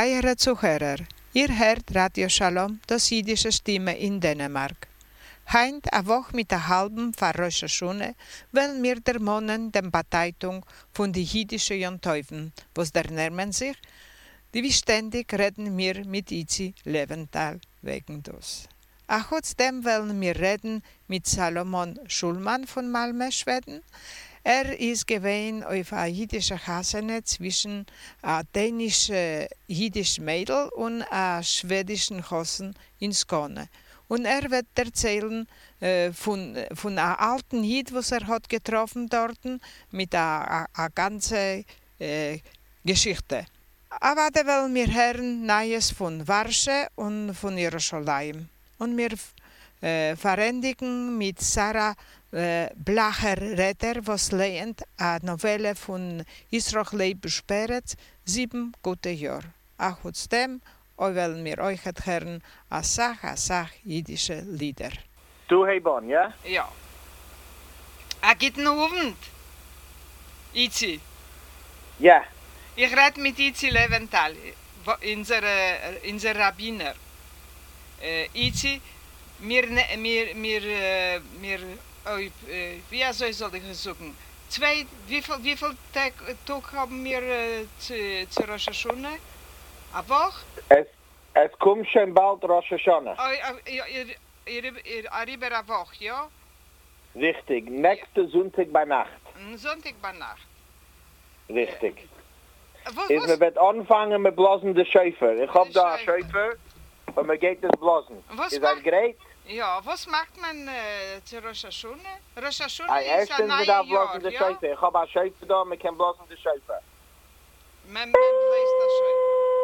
Geehrte Zuhörer, ihr hört Radio Shalom, das jüdische Stimme in Dänemark. Heint a Woche mit der halben Rosh Hashanah, weil wir der Monen den Beteitung von die jüdischen Jonteufen, was der nehmen sich, die wie ständig reden wir mit Itzi Leventhal wegen das. Auch trotzdem wollen wir reden mit Salomon Schulmann von Malmö, Schweden. Ist gewesen auf eine jüdische Hasene zwischen einem dänischen jüdischen Mädel und einem schwedischen Hossen in Skåne. Und wird erzählen von einem alten Jid, was hat getroffen dort, mit einer ganzen Geschichte. Aber da wollen wir hören Neues von Warsche und von Jerusalem. Und wir verändigen mit Sarah Blacher-Retter, was lehnt eine Novelle von Israel Leibus Peretz, 7 gute Jahre. Auch trotzdem wollen wir euch hören, Sach jüdische Lieder. Du, hey Bon, ja? Ja. Guten Abend, Itzi. Ja. Ich rede mit Itzi Leventhal, unser Rabbiner. Itzi, wie soll ich sagen? Wie viel Tag haben wir zu Rosh Hashanah? Eine Woche? Es kommt schon bald Rosh Hashanah. Über eine Woche, ja? Richtig, nächste Sonntag bei Nacht. Sonntag bei Nacht. Richtig. Was? Wir werden anfangen mit Blasen der Schäfer. Ich habe da einen Schäfer und wir gehen das Blasen. Ist das great? Ja, was macht man zu Rosh Hashanah? Rosh Hashanah ist ein neues Jahr, ja? Ich habe einen Schäfer da, wir können Blasen der Schäfer. Man bläst das Schäfer.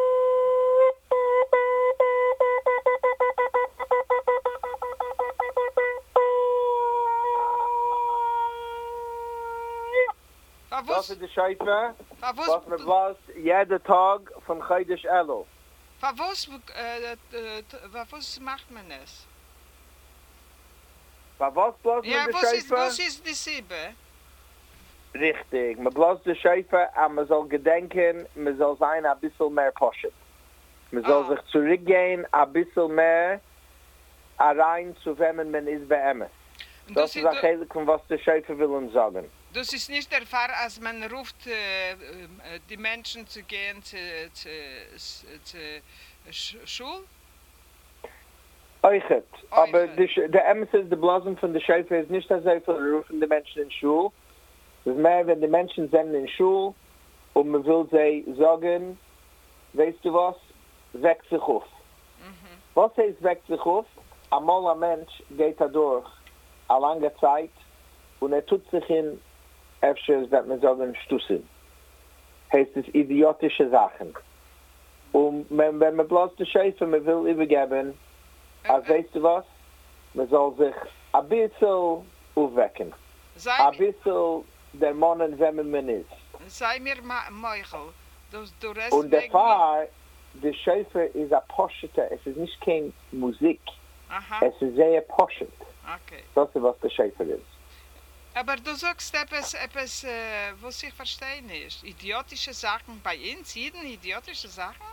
Das ist der Schäfer, was man bläst jeden Tag von Chodesh Elul. Was macht man es? Was bläst man der Schäfer? Was ist die Siebe? Richtig, man bläst der Schäfer und man soll gedenken, man soll sein ein bisschen mehr Poshet. Man soll sich zurückgehen, ein bisschen mehr rein zu wem man ist bei ihm. Das ist eigentlich, was der Schäfer will uns sagen. Das ist nicht der Fall, als man ruft, die Menschen zu gehen zur Schule? Euchet. Aber der Emes, der Blasen von der Schäfer ist nicht so viel rufen die Menschen in Schule. Es ist mehr, wenn die Menschen sind in Schule und man will sie sagen, weißt du was, weckt sich auf. Was heißt weckt sich auf? Einmal ein Mensch geht da durch eine lange Zeit und tut sich in öfters, dass man sagen, Stussen. Heißt es idiotische Sachen. Und wenn man bloß die Schäfer, man will übergeben, als weißt du was, man soll sich ein bisschen aufwecken. Ein bisschen der Mann, wenn man ist. Sei mir Michael, du rest und der Fall, der Schäfer ist ein Poschete, es ist nicht kein Musik. Aha. Es ist sehr Poschet. Okay. Das ist, was der Schäfer ist. Aber du sagst etwas, was ich verstehe nicht. Idiotische Sachen bei uns, jeden idiotische Sachen?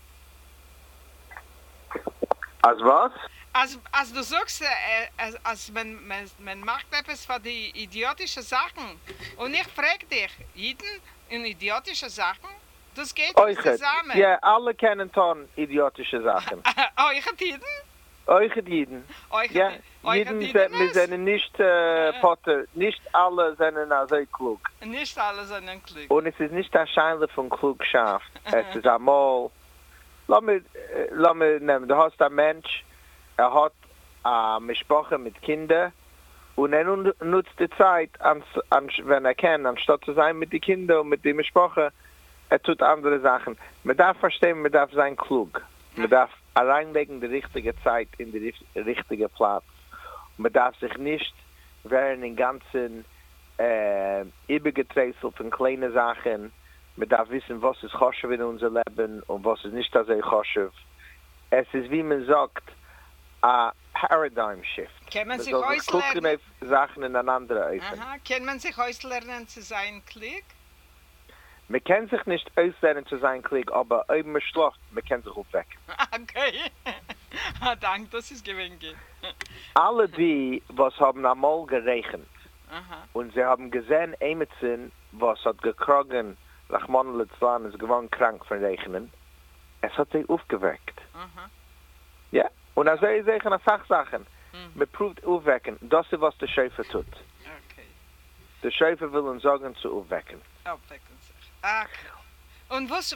Als was? Als du sagst, als man macht etwas für die idiotische Sachen. Und ich frage dich, jeden in idiotische Sachen? Das geht nicht zusammen. Ja, alle kennen dann idiotische Sachen. Euch jeden? Euch jeden. Ja, jeden wir sind nicht Potter, nicht alle sind so klug. Nicht alle sind klug. Und es ist nicht der Scheinle von Klugschaft. Es ist einmal, lass mir nehmen, du hast einen Mensch, hat eine Sprache mit Kindern und nutzt die Zeit, wenn kann, anstatt zu sein mit den Kindern und mit der Sprache, tut andere Sachen. Man darf verstehen, man darf sein klug. Man darf reinlegen die richtige Zeit in den richtigen Platz. Man darf sich nicht während den ganzen übergeträßelten kleinen Sachen, man darf wissen, was ist Choshev in unser Leben und was ist nicht so Choshev. Es ist, wie man sagt, ein Paradigm Shift. Kann man sich auslernen? Sachen in einander Aha, kann man sich auslernen zu sein klug? Man kann sich nicht auslernen zu sein Klick, aber oben man schläft, man kann sich aufwecken. Okay. Danke, das ist gewinnt. Alle die, was haben einmal geregnet, Aha. und sie haben gesehen, Emerson, was hat gekrogen, Rachman Litzlan ist gewohnt krank von Regnen, es hat sich aufgeweckt. Aha. Ja, und als sie sagen, eine Sachsachen, man prüft aufwecken, das ist, was der Schäfer tut. Okay. Der Schäfer will uns sagen, zu aufwecken. Aufwecken sich. Okay. Und was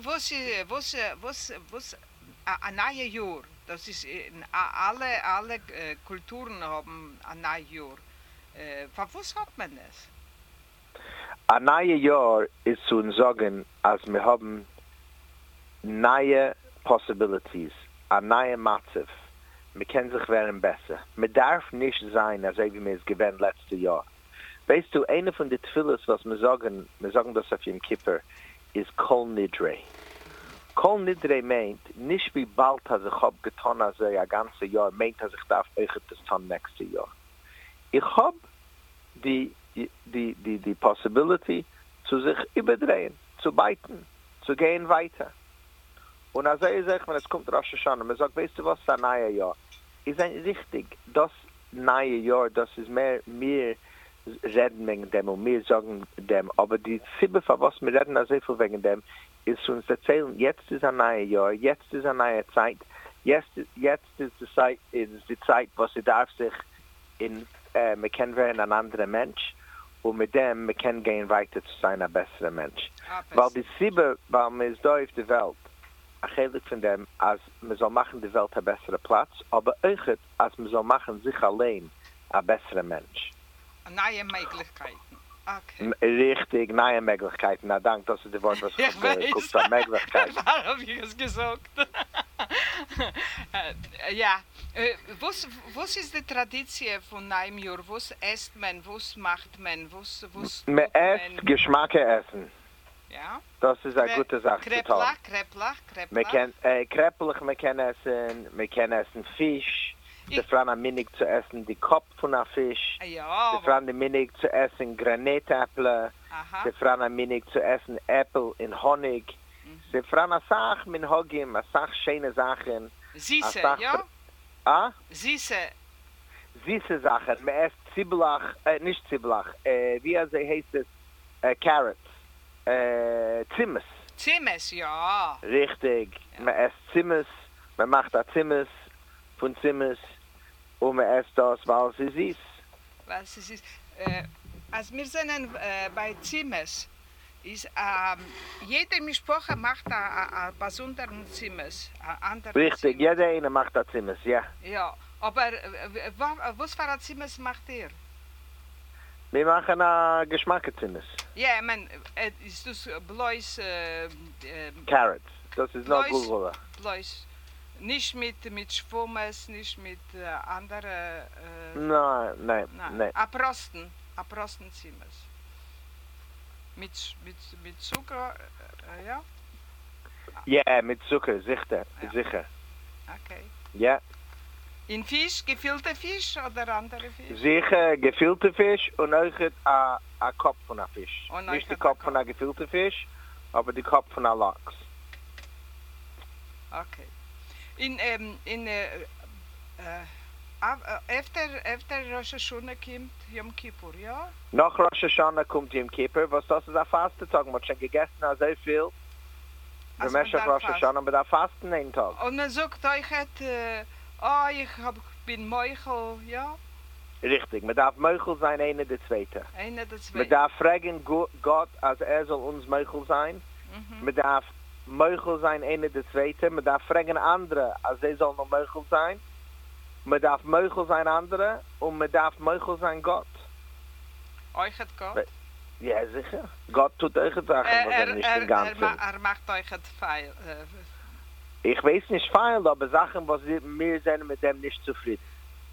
ein neues Jahr, das ist, alle Kulturen haben ein neues Jahr. Was hat man das? Ein neues Jahr ist zu uns sagen, als wir haben neue Possibilities, ein neuer Matzev. Wir können sich werden besser. Man darf nicht sein, als wie wir es gewähnt letztes Jahr. Weißt du, eine von den Tfilis, was wir sagen das auf Yom Kippur, ist Kol Nidre. Kol Nidre meint, nicht wie bald, als ich habe getan, als ein ganzes Jahr, meint, als ich darf euch das tun nächstes Jahr. Ich habe die Possibility, zu sich überdrehen, zu beiten, zu gehen weiter. Und als sagt man, es kommt Rosh Hashanah, man sagt, weißt du was, das neue Jahr. Ist ein richtig, das neue Jahr, das ist mehr reden wegen dem und mehr sagen dem. Aber die Sibbe, für was wir reden, also viel wegen dem, ist uns erzählen, jetzt ist ein neues Jahr, jetzt ist eine neue Zeit, jetzt ist die Zeit, was sie darf sich wir können werden ein anderer Mensch und mit dem, wir können gehen weiter zu sein, ein besserer Mensch. Weil die Sibbe, weil man ist da auf der Welt, ich rede von dem, als wir soll machen die Welt ein besserer Platz, aber auch, als wir soll machen sich allein ein besserer Mensch. Neue Möglichkeiten. Okay. Richtig, neue Möglichkeiten. Na, danke, das ist das Wort, was ich weiß. Guckt an Möglichkeiten. Warum habe ich es gesagt? Ja, was ist die Tradition von neuem Jahr? Was isst man? Was macht man? Was man isst Geschmack essen. Ja. Das ist eine gute Sache. Kreplach. Man kann essen, man kann essen Fisch. Die Frauen minnig zu essen die Kopf von einem Fisch. Ja. Die Frauen minnig zu essen Granatäpfel. Die Frauen minnig zu essen Äpfel in Honig. Die Frauen Sach mit Hogim, Sach schöne Sachen. Süße, ja? Süße Sachen. Man isst Ziblach, nicht Ziblach, wie heißt es? Carrots. Zimmes. Zimmes, ja. Richtig. Ja. Man isst Zimmes, man macht da Zimmes von Zimmes und man isst das, weil sie ist. Was es ist. Als wir sind bei Zimmes, ist jede Mischproche macht ein besonderen Zimmes. Richtig, jeder eine macht da Zimmes, ja. Ja, aber was für ein Zimmes macht ihr? Wir machen ein Geschmackzimmes. Ja, ich meine, ist das bloß... Carrots, das ist noch gut. Bloß, nicht mit Schwummes, nicht mit anderen... Nein. Aprostenzimmes. Mit Zucker, ja? Ja, mit Zucker, sicher. Okay. Ja. In Fisch, gefüllte Fisch oder andere Fisch? Sicher, gefüllte Fisch und auch ein Kopf von einem Fisch. Nicht der Kopf von einem gefüllten Fisch, aber der Kopf von einem Lachs. Okay. Efter Rosh Hashanah kommt Yom Kippur, ja? Nach Rosh Hashanah kommt Yom Kippur, was das ist ein Fastentag. Man hat schon gegessen, so viel. Wir möchten auf Rosh Hashanah, aber da fasten einen Tag. Und man sagt euch, ich bin Meuchel, ja? Richtig, man darf Meuchel sein, einer der Zweite. Man darf fragen Gott, als soll uns Meuchel sein. Man darf Meuchel sein, einer der Zweite. Man darf fragen andere, als soll noch Meuchel sein. Man darf Meuchel sein andere und man darf Meuchel sein Gott. Euch hat Gott? Ja, sicher. Gott tut euch Sachen, was nicht den Ganzen. Macht euch feil. Ich weiß nicht feil, aber Sachen, was wir sind mit dem nicht zufrieden.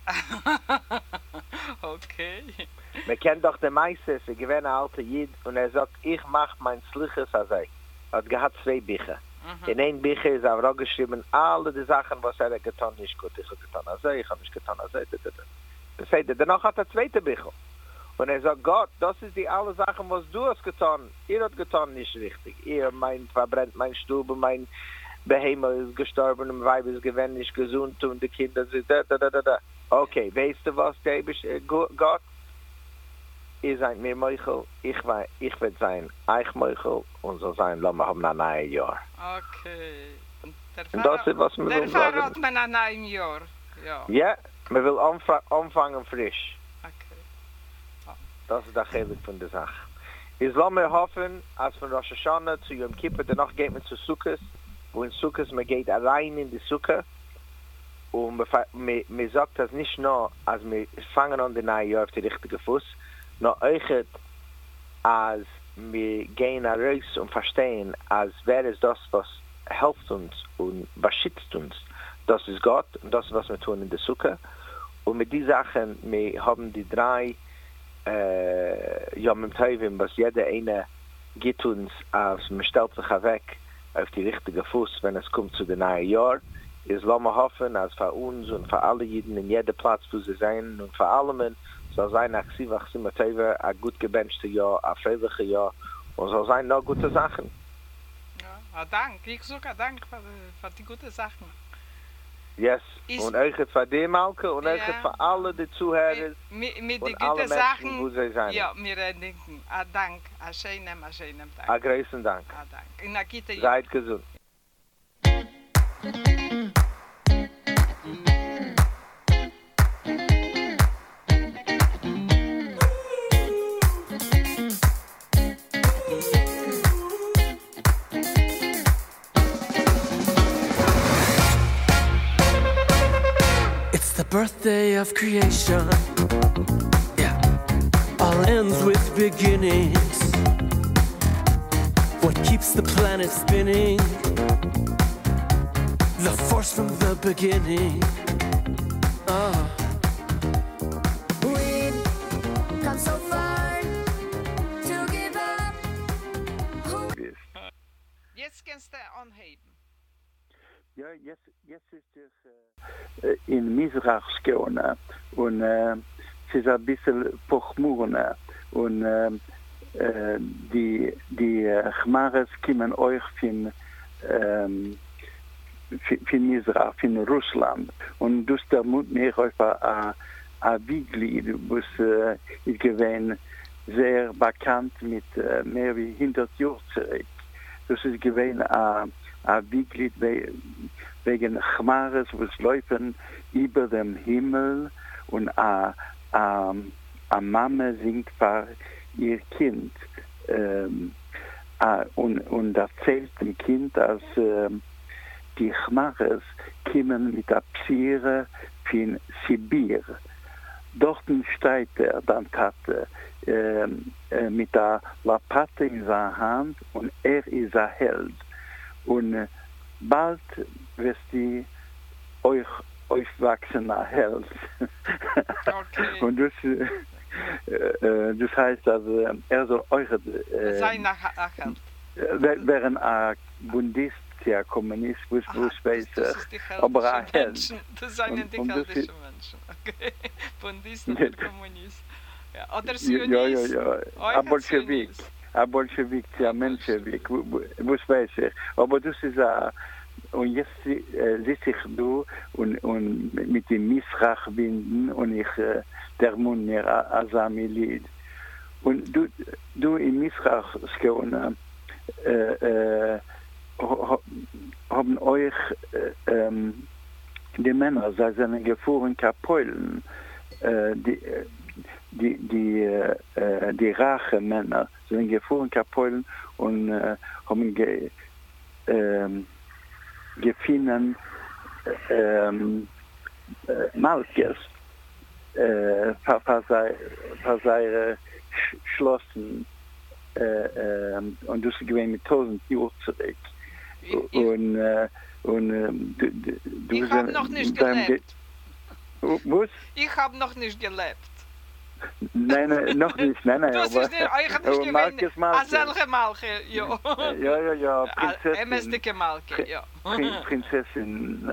Okay. Man kennt doch den Meister, sie gewähnt ein alter Jid und sagt, ich mach mein Sliches als er. Er hat gehabt 2 Bücher. In ein Bücher ist er auch geschrieben, alle die Sachen, was er getan nicht gut. Ich habe getan als er, ich habe nicht getan als er. Das heißt, danach hat er 2. Bücher. Und sagt, Gott, das ist die alle Sachen, was du hast getan. Ihr habt getan nicht richtig. Ihr verbrennt mein Stube, mein Behemoth ist gestorben, mein Weib ist gewöhnlich gesund und die Kinder sind da. Okay, weißt du was, Gott? Ihr seid mir Michael, ich werde sein Eich Michael und so sein, lassen wir haben ein neues Jahr. Okay. Und das ist, was wir will sagen. Der hat man ein neues Jahr. Ja. Ja, man will anfangen frisch. Okay. Das ist der Heilig von der Sache. Ich lasse mir hoffen, als von Rosh Hashanah zu Yom Kippur, danach geht man zu Sukkot, wo in Sukkot man geht rein in die Sukkot und man sagt das nicht nur, als wir fangen an den neuen Jahr auf den richtigen Fuß, nur euch, als wir gehen raus und verstehen, als wäre es das, was hilft uns und was schützt uns. Das ist Gott und das ist, was wir tun in der Sukkot. Und mit diesen Sachen, wir haben die 3 Yom Tovim, was jeder eine gibt uns, als man stellt sich weg auf die richtige Fuß, wenn es kommt zu dem neuen Jahr. Ist lassen wir hoffen, als für uns und für alle Jeden in jedem Platz, wo sie sein und für alle soll sein, nach Sivach Simateva, ein gut gebenchtes Jahr, ein fröhliches Jahr und soll sein noch gute Sachen. Ja, Dank. Ich suche Dank für die guten Sachen. Yes, und euch für die Malke und euch für alle die Zuhörer mit die und alle guten Menschen, Sachen, wo sie sein. Ja, wir denken, Dank, a schönem Dank. Ein großen Dank. Dank. In der Kita. Seid gesund. The birthday of creation, yeah, all ends with beginnings. What keeps the planet spinning? The force from the beginning. We've come so far to give up. Jetzt kannst du anheben. Ja, jetzt ist es in Mizrach-Skåne und es ist ein bisschen Pochmurne und die Chmares kommen euch von Mizrach, von Russland und das der Mut mir auf ein Wieglied, was ist gewesen sehr bekannt mit mehr wie 100 Jahren zurück. Das ist gewesen ein Wieglied wegen Chmares, was laufen über dem Himmel und a Mama singt für ihr Kind und erzählt dem Kind, dass die Chmares kommen mit der Psyre von Sibir. Dort steht dann Tate mit der Lapate in seiner Hand und ist ein Held. Und bald wirst du euch aufwachsener Held. Okay. Und das heißt, dass soll euch Sein nach Held. während ein Bundist, ja Kommunist, wo weiß, aber ein Held. Das sind die heldischen Menschen. Okay. Bundist oder Kommunist. Ja, oder Zionist. Ja. Ein Bolschewik. Ein Bolschewik, ja, Menschewik, was weiß ich. Aber das ist und jetzt sitze ich da und mit dem Misrach binden und ich der Mund mir Asamilid. Und du in Misrach Skåne haben euch die Männer, sie sind gefahren Kapolen, die Rache-Männer sind gefahren Kapolen und haben gefunden Malkes für seine Schlossen und das gewesen mit 1000 Jahren zurück. Ich habe noch nicht gelebt. Was? Ich habe noch nicht gelebt. Nein, noch nicht. Nein, das ist nicht, eigentlich gewinnt. Selche Malke, ja. Ja, Prinzessin. Ämestige Malke, ja. Prinzessin.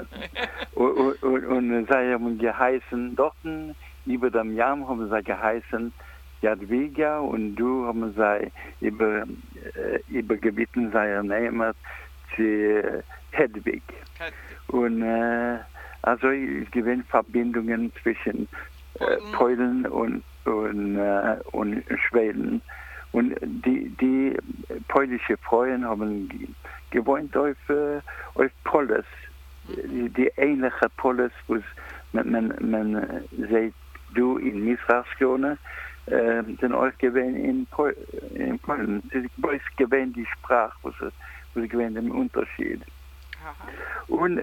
Und sie haben geheißen, dort über dem Jam haben sie geheißen, Jadwiga und du haben sie übergebeten, seine Name zu Hedwig. Und also es gibt Verbindungen zwischen Polen und Schweden. Und die polnische Frauen haben gewohnt auf Polis, die ähnliche Polis, wo man sagt, du in Missrationen, sind euch gewähnt in Polen. Sie gewähnt die Sprache, wo sie gewähnt den Unterschied. Aha. Und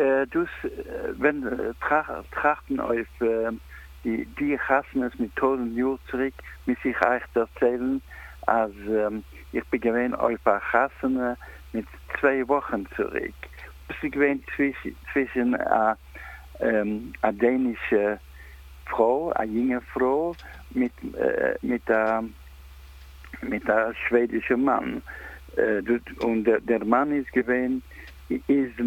wenn trachten auf die Rassen es mit 1000 Jahren zurück, muss ich euch erzählen, als ich bin gewähnt auf Rassen mit 2 Wochen zurück. Ich bin gewähnt zwischen einer dänischen Frau, eine junge Frau, mit einem schwedischen Mann. Und der Mann ist gewähnt, ist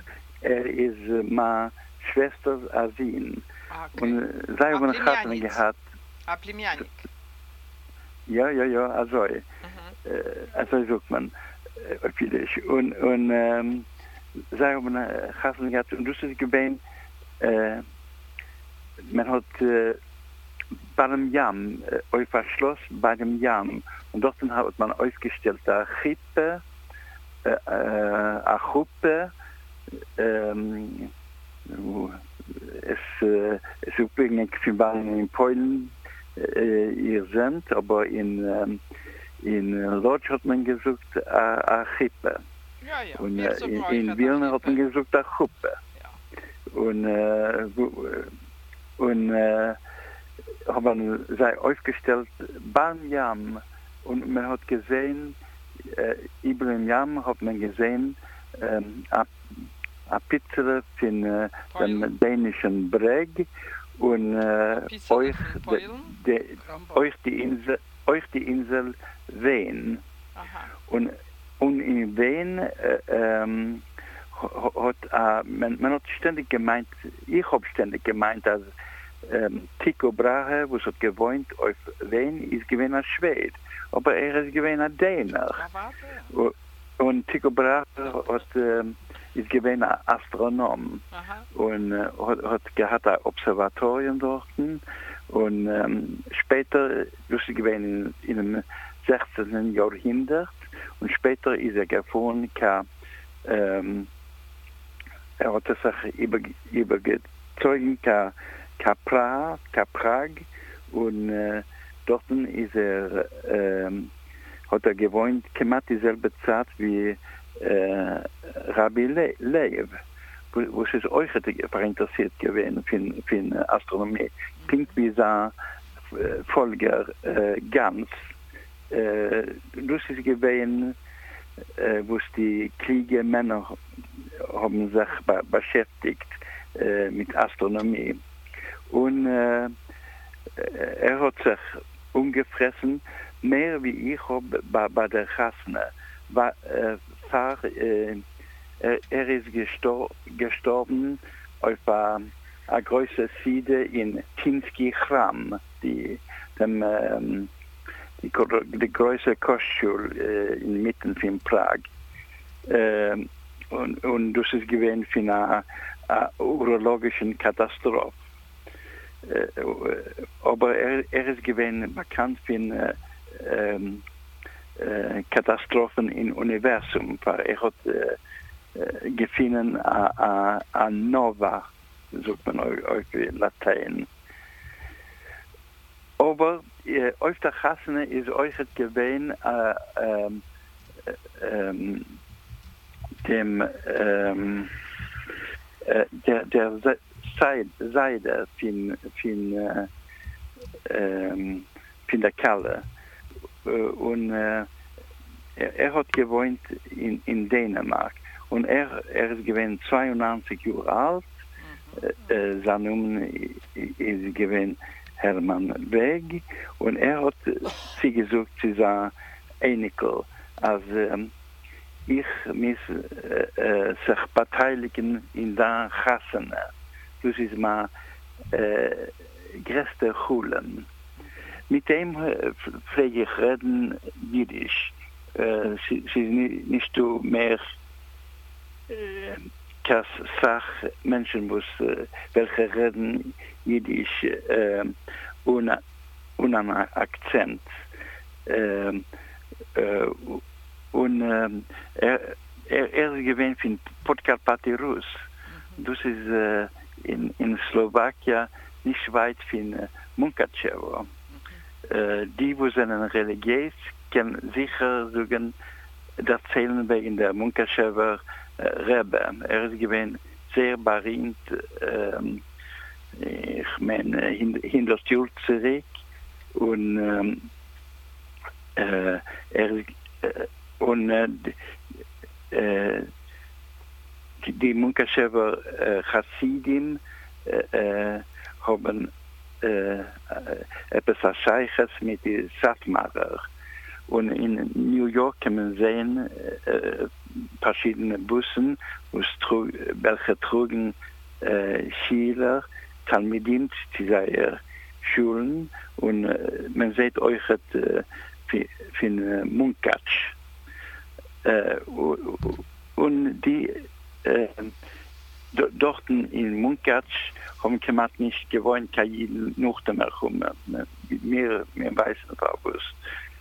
meine Schwester Asin. Okay. Und sie haben eine Katze gehabt. Aplimianik. Ja, also. Also sagt man vieles. Und sie haben eine Katze gehabt. Und das ist gewähnt, man hat bei dem Jam, auf das Schloss bei dem Jam. Und dort hat man aufgestellt eine Krippe, eine Gruppe, es übrigens in Polen ihr sind, aber in Lodz hat man gesucht eine Krippe. Ja. Und in Wilna hat man gesucht eine Gruppe. Ja. Und haben sie aufgestellt beim Jam und man hat gesehen, über den Jam hat man gesehen, eine Pizza von dem dänischen Breg und euch die Insel Wien. Und in Wien hat man hat ständig gemeint, ich habe ständig gemeint, dass Tycho Brahe, wo es hat gewohnt auf Wien, ist gewesen als Schwed. Aber ist gewesen als Däner. Und Tycho Brahe ist gewesen als Astronom. Und hat ein Observatorium dort. Und später, das ist gewesen in dem 16. Jahrhundert. Und später ist gefahren, er hat sich übergezogen, Prag und dort ist hat gewohnt, gemacht dieselbe Zeit wie Rabbi Leib, wo es euch interessiert gewesen für Astronomie. Klingt wie sein Folger Gans. Das ist gewesen, wo die Kriege Männer haben sich beschäftigt mit Astronomie. Und er hat sich umgefressen, mehr wie ich habe bei der Rasne. Er ist gestorben auf einer großen Siede in Tinsky Chram, die große Kostschule inmitten von Prag. Und das ist gewesen für eine urologischen Katastrophe. Aber er ist gewesen bekannt für Katastrophen im Universum. Er hat gefunden a Nova, sagt man auf Latein. Aber auf der Chassene ist euch gewesen der Seide von der Kalle. Und er hat gewohnt in Dänemark. Und er ist gewesen 92 Jahre alt. Sein Name ist gewesen Hermann Weg. Und er hat sie gesucht, sie sah Einikel. Also ich muss sich beteiligen in der Chassene. Das ist mein größter Schulen. mit dem pflege ich reden Jiddisch. Sie ist nicht so mehr dass Menschen muss welche reden Jiddisch ohne einen Akzent. Und er gewinnt von Podkarpaty Rus. Das ist in Slowakei nicht weit von Munkačevo. Die, wo sind religiös, können sicher sagen, erzählen wegen der Munkačever Rebbe. Er ist gewinnt sehr berühmt, ich meine, hinter das Jahr zurück. Und die Munkačever Hasidim haben etwas Scheiches mit den Satmarer. Und in New York kann man sehen verschiedene Bussen, welche trugen Schüler, Talmidim zu seinen Schulen. Und man sieht euch von Munkač. Und die dort in Munkač haben gemacht nicht gewohnt, kein noch mehr kommen. Mehr weiß nicht was.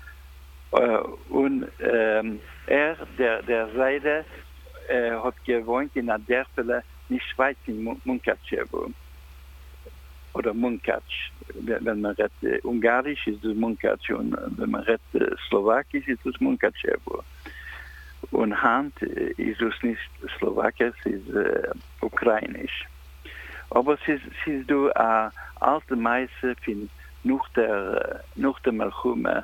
Und der Seide hat gewohnt in der Dörfele nicht weit in Munkačevo. Oder Munkač. Wenn man redet Ungarisch, ist es Munkač. Und wenn man redet Slowakisch, ist es Munkačevo. Und Hand ist es nicht Slowakisch, es ist Ukrainisch. Aber es ist eine alte Meise von nach der Melchume,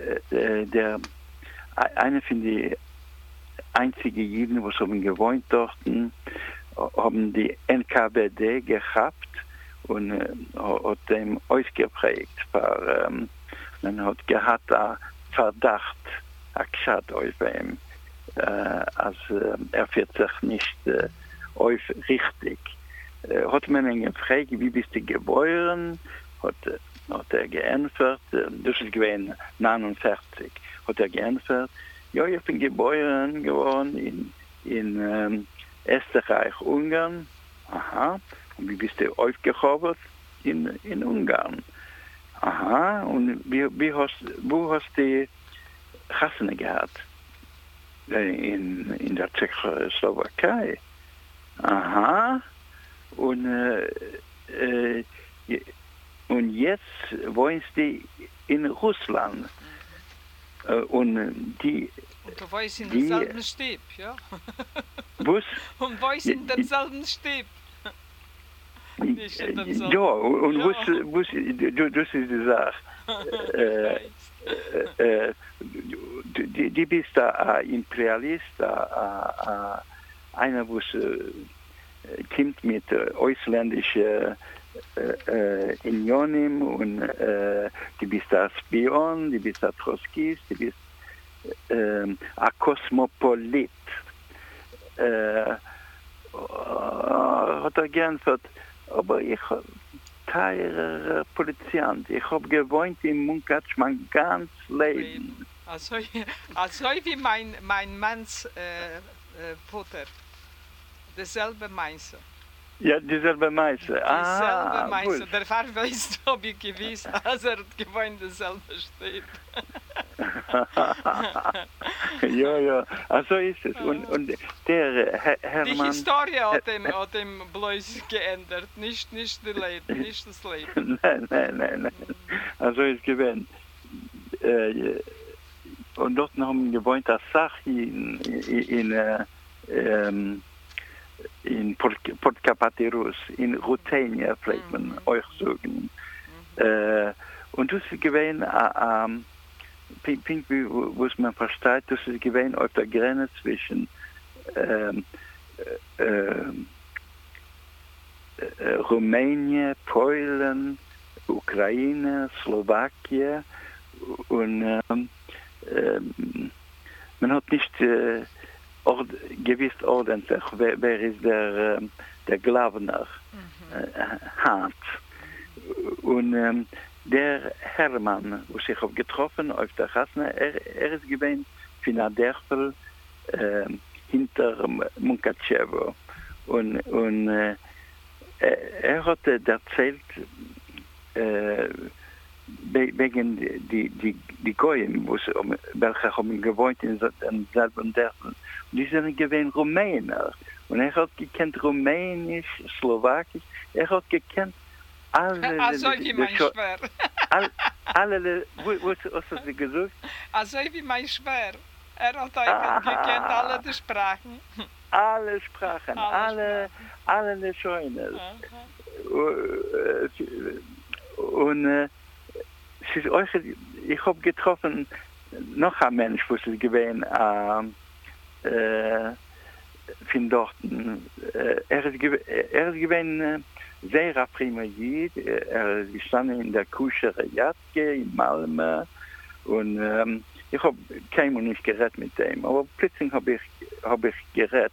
eine von den einzigen Juden, die haben gewohnt dort, haben die NKVD gehabt und hat dem ausgeprägt. Man hat gehabt einen Verdacht, Akschat auf ihm, als er fühlt sich nicht auf richtig. Hat man ihn gefragt, wie bist du geboren? Hat er geantwortet, das ist gewesen 49, hat er geantwortet, ja, ich bin geboren geworden in Österreich, Ungarn. Aha, und wie bist du aufgehoben? In Ungarn. Aha, und wo hast du die Chassene gehabt? In der Tschechoslowakei. Aha, und jetzt wohnst du in Russland. Und du wohnst in demselben Stieb, ja? Was? Und wohnst in demselben Stieb. Nicht in demselben. Ja, und ja. Das ist die Sache. Du bist ein Imperialist, einer, der kommt mit ausländischen Unionen und du bist ein Spion, du bist ein Trotzkist, du bist ein Kosmopolit. Hat er geantwortet, aber ich teure Polizist. Ich habe gewohnt in Munkač mein ganzes Leben. Also wie mein Manns Vater. Derselbe Meister. Ja, dieselbe Meister. Dieselbe Meister. Gut. Der Pfarrer weiß, ob ich gewiss, als er gewohnt derselbe steht. Ja, also ist es. Und der Hermann... Die Historie hat ihm bloß geändert, nicht das Leben, nicht das Leben. Nein. Also ist gewesen. Und dort haben wir gewohnt als Sache in Podkarpaty Rus, in Ruthenia, vielleicht man euch sagen. Und das ist gewesen, was man versteht, das ist gewesen auf der Grenze zwischen Rumänien, Polen, Ukraine, Slowakei und man hat nicht gewiss ordentlich, wer ist der Glavner, Hand. Und der Hermann, wo sich hab getroffen auf der Rasne, er ist gewesen für eine Dörfel hinter Munkachevo. Und er hat erzählt, wegen die Goyim, welche haben gewohnt in selben Dörfern. Die sind gewesen Rumäner. Und er hat gekannt Rumänisch, Slowakisch. Er hat gekannt alle... Also wie mein Schwer. Alle, was hast du gesagt? Also wie mein Schwer. Er hat gekannt alle die Sprachen. Alle Sprachen, alle Schönes. Und ich habe getroffen noch ein Mensch, was ist gewesen, von dort. Er ist gewesen sehr prima Jid. Er ist gestanden in der Kushere Jatke in Malmö. Und ich habe keinem nicht geredet mit dem. Aber plötzlich habe ich geredet,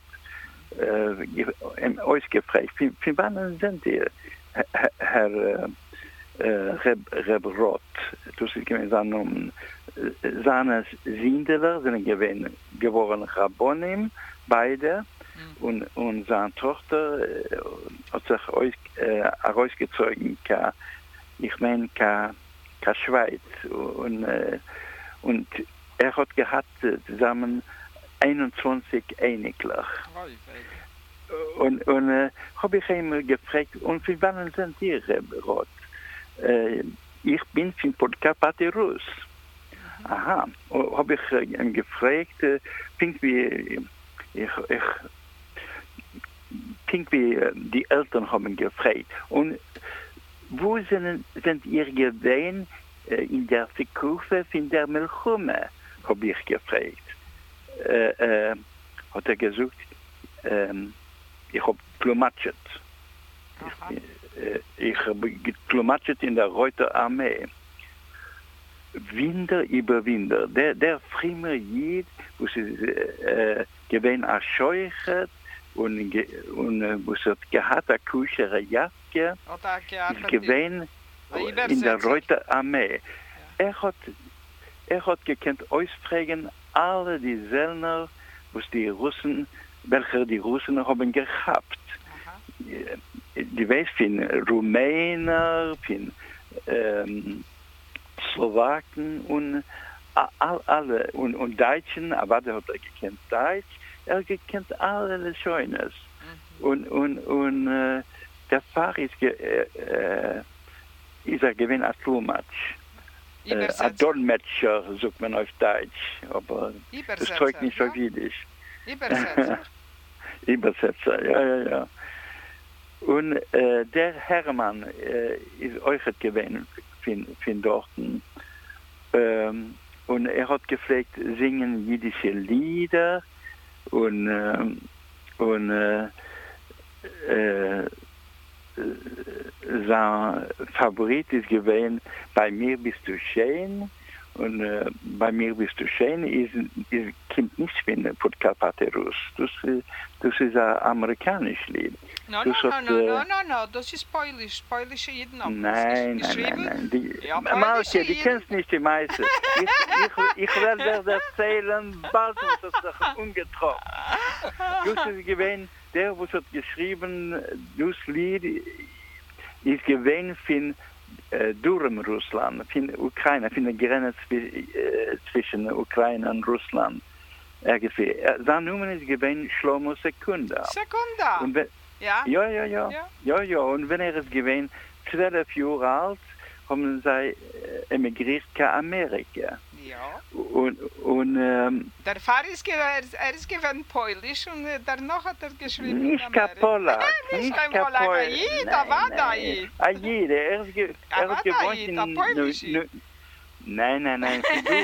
euch gefragt, für wann sind ihr, Herr Reb Roth? Das ist gewesen, seine Sindeler sind geworden Rabbonim, beide. Und seine Tochter hat sich herausgezogen, ich meine, Schweiz. Und er hat gehabt zusammen 21 Einigler. Und habe ich ihn gefragt, und für wann sind ihr, Rot? Ich bin von Podkarpaty Rus. Aha, habe ich ihn gefragt, wie die Eltern haben gefragt. Und wo sind ihr gewesen in der Sekufe von der Milchume, habe ich gefragt. Hat er gesagt, ich habe plumatschet. Ich habe geplumatschet in der Reuter Armee. Winter über Winter. Der frimme Jid, wo sie gewesen erscheuchert und wo sie gehabt a kuschere Jacke, ist gewesen in der Reuter Armee. Er hat gekannt ausfragen alle die Sellner, welche die Russen haben gehabt. Die weiß von Rumäner, von Slowaken und alle und Deutschen, aber der hat gekannt Deutsch, er gekannt alle Schönes. Und der Pfarrer ist gewesen als Tlumatsch. Ein Dolmetscher, sagt man auf Deutsch, aber das zeugt nicht auf Jiddisch. Übersetzer, ja. Und der Hermann ist euch gewesen von dort. Und er hat gefragt, singen jiddische Lieder und sein Favorit ist gewesen, bei mir bist du schön. Und bei mir bist du schön, kommt nicht von Podkarpaty Rus. Das ist ein amerikanisches Lied. No, das ist Polish Jeden. Nein. Malke, die kennst nicht die meisten. Ich werde dir erzählen, bald wird es doch umgetroffen. Das ist gewesen, der, was hat geschrieben, das Lied ist gewesen von Durem Russland, von Ukraine, von der Grenze zwischen Ukraine und Russland. Sein Name ist gewesen Shlomo Sekunda. Ja. Und wenn er ist gewesen 12 Jahre alt, haben sie emigriert nach Amerika. Ja. Und der Pfarrer ist gewesen Polish und danach hat er geschrieben. Nicht Kapolak. Nicht Kapolak. Da war da. Er hat gewohnt in... Nein,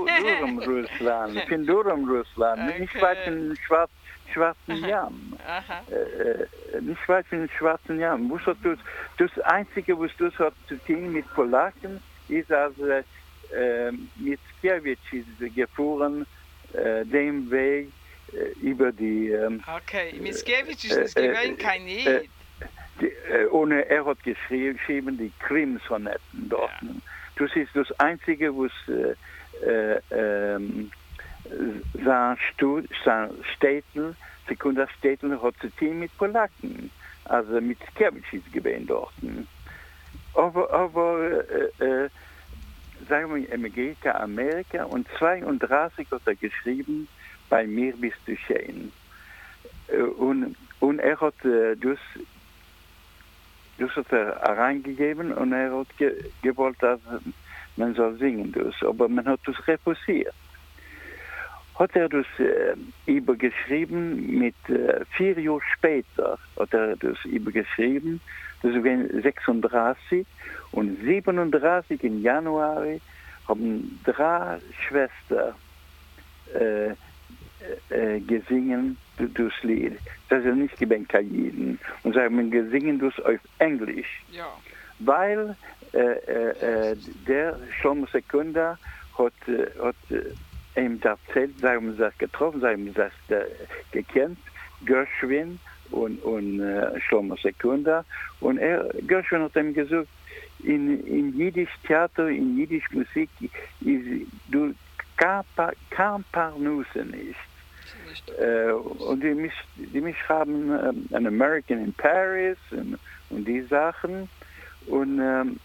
von Durem Russland. Okay. Nicht weit von Schwarzen Jam. Nicht weit von Schwarzen Jam. Das Einzige, was das hat zu tun mit Polaken, ist, als Mickiewicz ist gefahren, dem Weg über die... Okay, Mickiewicz ist gewesen kein Jid. Und er hat geschrieben, die Krim-Sonetten dort. Ja. das ist das Einzige, was sein Städtel, Sekundarstädtel hat zu tun mit Polacken, also mit Skierwitschis gewesen dort. Aber sagen wir, er geht nach Amerika und 32 hat er geschrieben, bei mir bist du schön. Und er hat das hat er reingegeben und er hat gewollt, dass man soll singen das, aber man hat das repussiert. Hat er das übergeschrieben mit 4 Jahre später, hat er das übergeschrieben, das war 36 und 37 im Januar haben 3 Schwestern gesungen das Lied. Das ist nicht gewesen Kajiden. Und sie haben gesungen das auf Englisch. Ja. Weil der Shlomo Sekunda hat ihm erzählt, sie haben das getroffen, sie haben das gekannt, Gershwin und Shlomo Sekunda. Und Gershwin hat ihm gesagt, in Jiddisch Theater, in Jiddisch Musik, du kein Parnusse nicht. Und die mich haben ein American in Paris und die Sachen. Und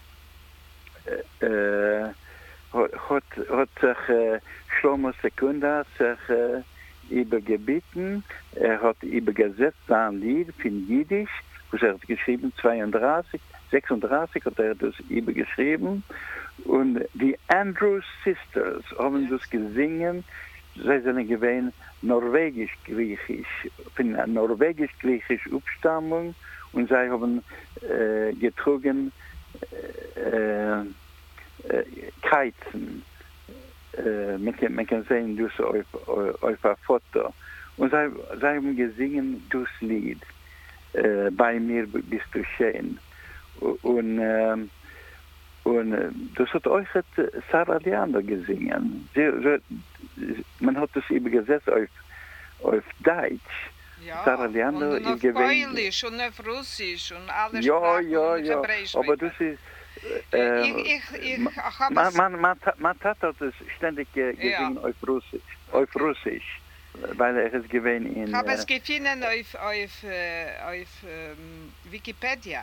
hat sich Shlomo Sekunda sich übergebeten. Er hat übergesetzt sein Lied für Jiddisch, was er hat geschrieben, 36 hat er das übergeschrieben. Und die Andrews Sisters haben das gesungen. Sie sind gewesen norwegisch-griechisch, von einer norwegisch-griechischen Abstammung, und sie haben getragen Kreizen. Man kann sehen das auf ein Foto. Und sie haben gesungen das Lied, bei mir bist du schön. Und das hat euch Sarah Leander gesungen. Man hat das übergesetzt auf Deutsch. Ja, Sarah Leander und auf Polisch und auf Russisch und alle Sprachen und Hebräisch. Aber das ist... Mein Tat hat es ständig gesungen auf Russisch. Weil er ist gewesen in... Ich habe es gefunden auf Wikipedia.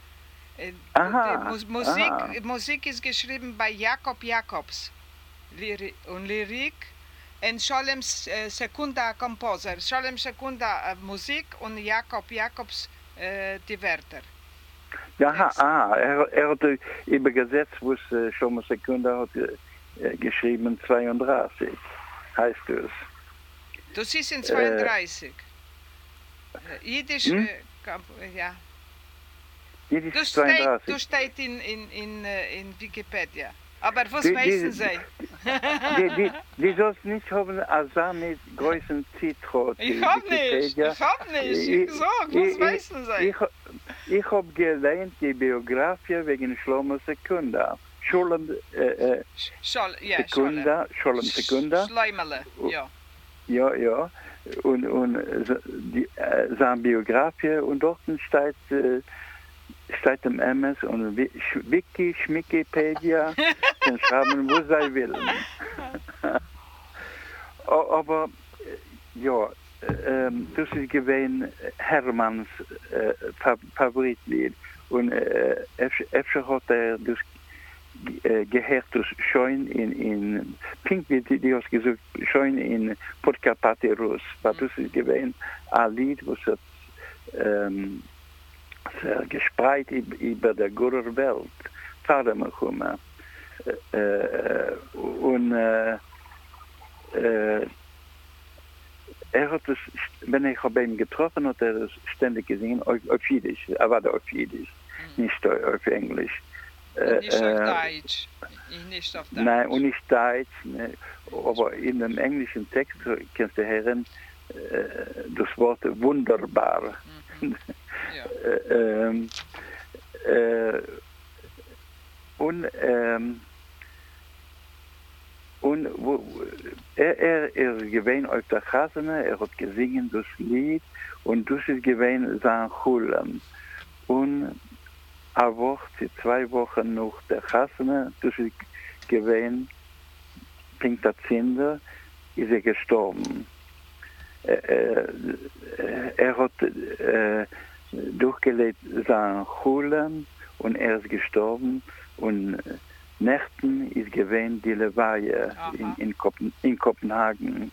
Musik ist geschrieben bei Jakob Jakobs und Lyrik und Sholem Sekunda Composer. Sholem Sekunda Musik und Jakob Jakobs die Wörter. Ja, er hat übergesetzt, was Shlomo Sekunda hat geschrieben, 32, heißt es. Das ist in 32. Jiddisch, ja. Das steht in Wikipedia. Aber was wissen Sie? Die soll's nicht haben, als mit größeren Zitrot. Ich hab nicht. Ich sag, was wissen Sie? Ich habe gelernt die Biografie wegen Shlomo Sekunda. Sholem Sekunda. Schleimele, ja. Ja. Und seine Biografie, und dort steht im MS und Wiki, Schmickipedia, kann schreiben, wo sie will. Aber, ja, das ist gewesen Hermanns Favoritlied. Und öfter hat er das gehört, das schon in Pink, die hast gesagt, schon in Podkarpati Rus. Aber das ist gewesen ein Lied, was hat gespreit über der ganzen Welt. Vater mir kommen. Und er hat es, wenn ich bei ihm getroffen hat, er es ständig gesungen auf Jiddisch. Er war da auf Jiddisch, nicht auf Englisch. Nicht auf Deutsch. Nein, und nicht Deutsch. Ne. Aber in dem englischen Text kannst du hören das Wort wunderbar. Ja. Und er gewesen auf der Chasene, er hat gesungen das Lied, und das ist gewesen sein Chulam. Und eine Woche, 2 Wochen nach der Chasana, das ist gewesen, bringt der Zinder, ist er gestorben. Er hat durchgelebt seine Schulen und er ist gestorben und Nächten ist gewesen die Levaya in Kopenhagen.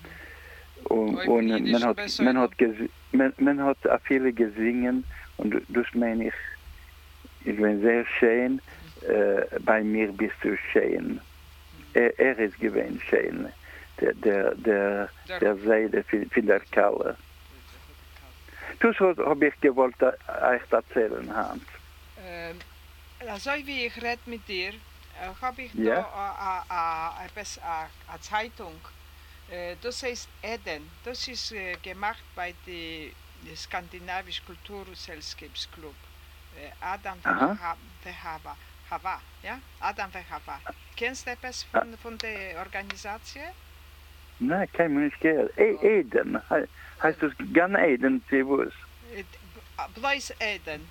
Und man hat auch viele gesungen und das meine ich bin sehr schön, bei mir bist du schön. Er ist gewesen schön, der Seide für der Kalle. Das habe ich gewollt euch erzählen, Hans. Also wie ich rede mit dir, habe ich Ja? da eine Zeitung. Das heißt Eden. Das ist gemacht bei dem Skandinavischen Kulturselskabsklub. Adam Hava. Ja? Adam Hava. Kennst du etwas von der Organisation? Nein, kein Mensch gehört. Eden, heißt das Gan Eden, Zivus? Bloß Eden.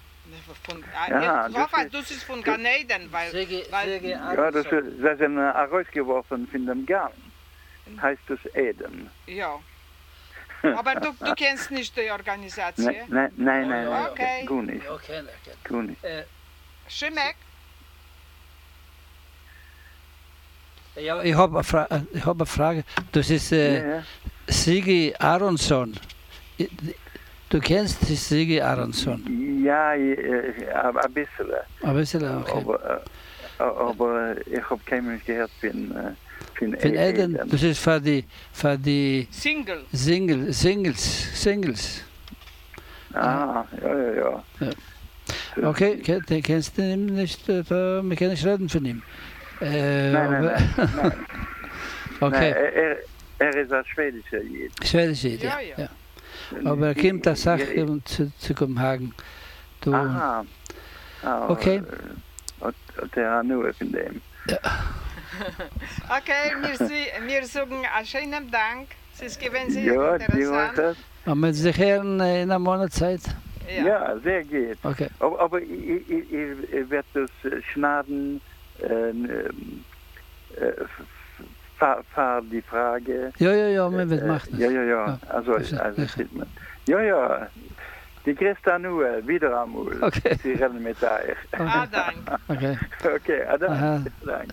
Das ist von Gan Eden, weil Ja, das sind herausgeworfen von dem Gan. Heißt das Eden? ja. Aber du kennst nicht die Organisation? Nein. Okay. Gut nicht. Ja, kenn. Gut nicht. Schimek? Ja, ich habe eine Frage. Das ist Ja. Sigi Aronsson. Du kennst Sigi Aronsson? Ja, aber ein bisschen. Ein bisschen, okay. Aber ich habe kein Mensch gehört von Von Eden, das ist für die Singles. Ja. Okay, kennst du ihn nicht? Wir können nicht reden von ihm. Nein. Okay. Nein, er ist ein schwedischer Jid. Schwedische Idee, ja. Aber er kommt aus Sache zu Kopenhagen. Aha. Okay. Und der hat nur von dem. Okay, wir sagen einen schönen Dank. Es ist gewesen sehr Ja, interessant. Und wir sich hören in einer Monatszeit. Ja, sehr gut. Okay. Aber ich werde das schneiden, fahr die Frage. Ja, wir werden machen. Ja. Also ja. Die kriegst du nur wieder einmal. Okay. Sie reden mit euch. Dank. Okay. Okay, Aha. Dank.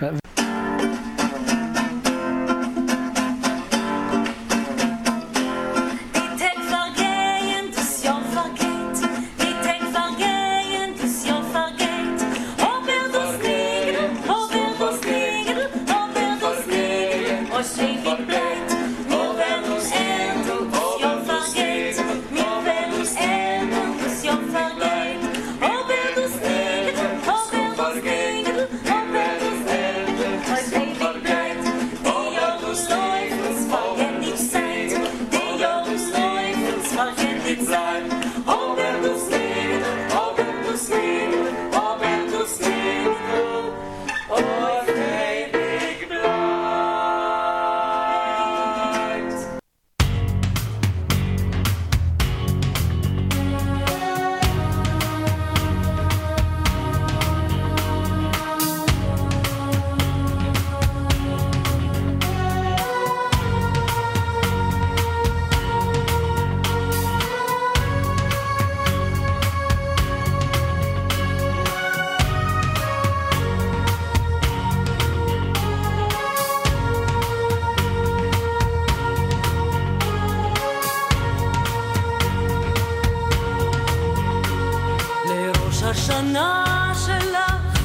השנה שלך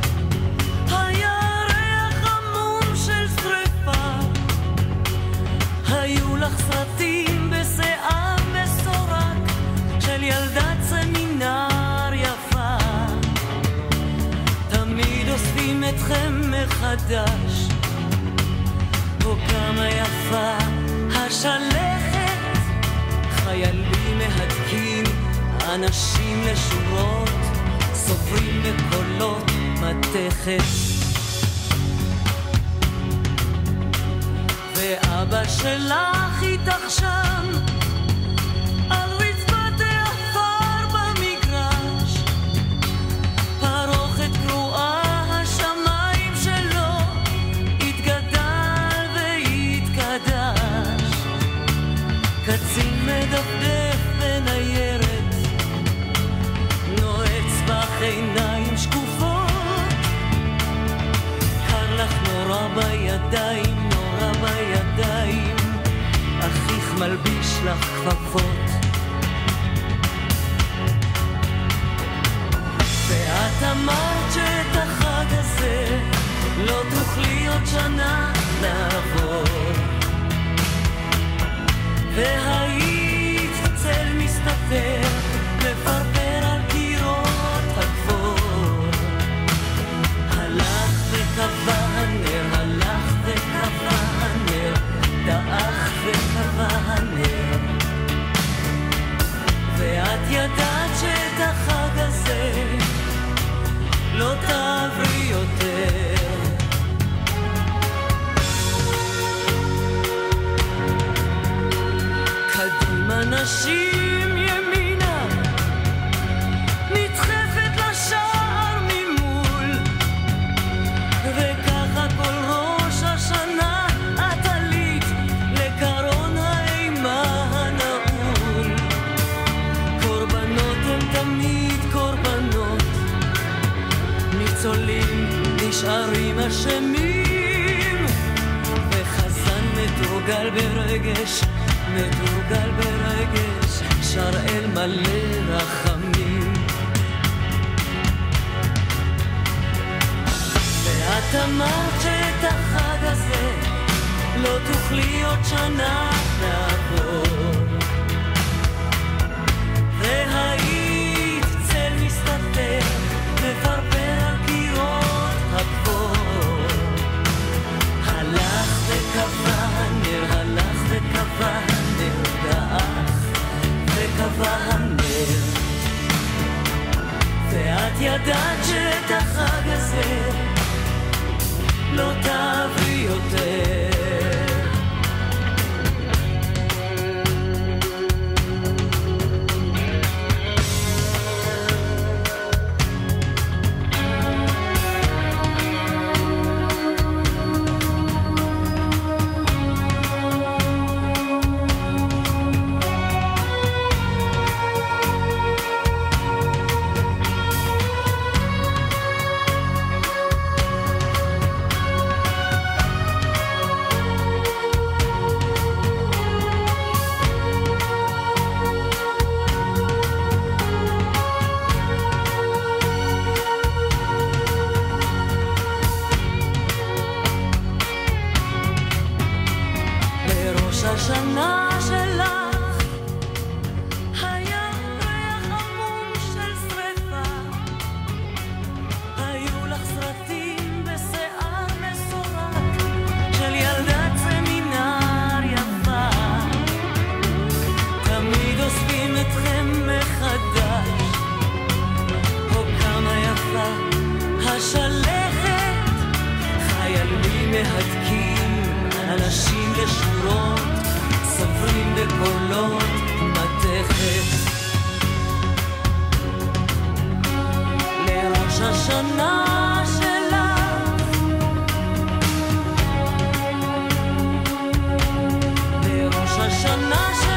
היה ריח עמום של שריפה, היו לך סרטים בשיער מסורק של ילדת סמינר יפה, תמיד אוספים אתכם מחדש, פה כמה יפה השלכת, חיילים מהדקים אנשים לשורות, סופרים בקולות מתכת, ואבא שלך איתך שם על רצפת העפר במגרש, עיניים שקופות, קר לך נורא בידיים, נורא בידיים, אחיך מלביש לך כפפות. ואת אמרת שאת החג הזה לא תוכלי עוד שנה לעבור, והיית צל מסתתר לפרפר על קירות הכפור. הלך וקבע הנר, הלך וקבע הנר, דעך וקבע הנר, ואת ידעת שאת החג הזה לא תעברי יותר. קדימה נשים ימינה, נדחפת לשער ממול, וככה כל ראש השנה את עלית לקרון האימה הנעול. קורבנות הם תמיד קורבנות, ניצולים נשארים אשמים, וחזן מתורגל ברגש, מתורגל ברגש, שר אל מלא רחמים. ואת אמרת שאת החג הזה לא תוכלי עוד שנה לעבור, והיית צל מסתתר מפרפר על קירות הכפור. הלך וקבע הנר, הלך וקבע הנר, דעך וקבע הנר, ואת ידעת שאת החג הזה לא תעברי יותר. השנה שלך היה ריח עמום של שרפה, היו לך סרטים בשיער מסורק של ילדת סמינר יפה, תמיד אוספים אתכם מחדש, או כמה יפה השלכת, חיילים מהדקים אנשים לשורות, סופרים בקולות מתכת. לראש השנה שלך, לראש השנה שלך,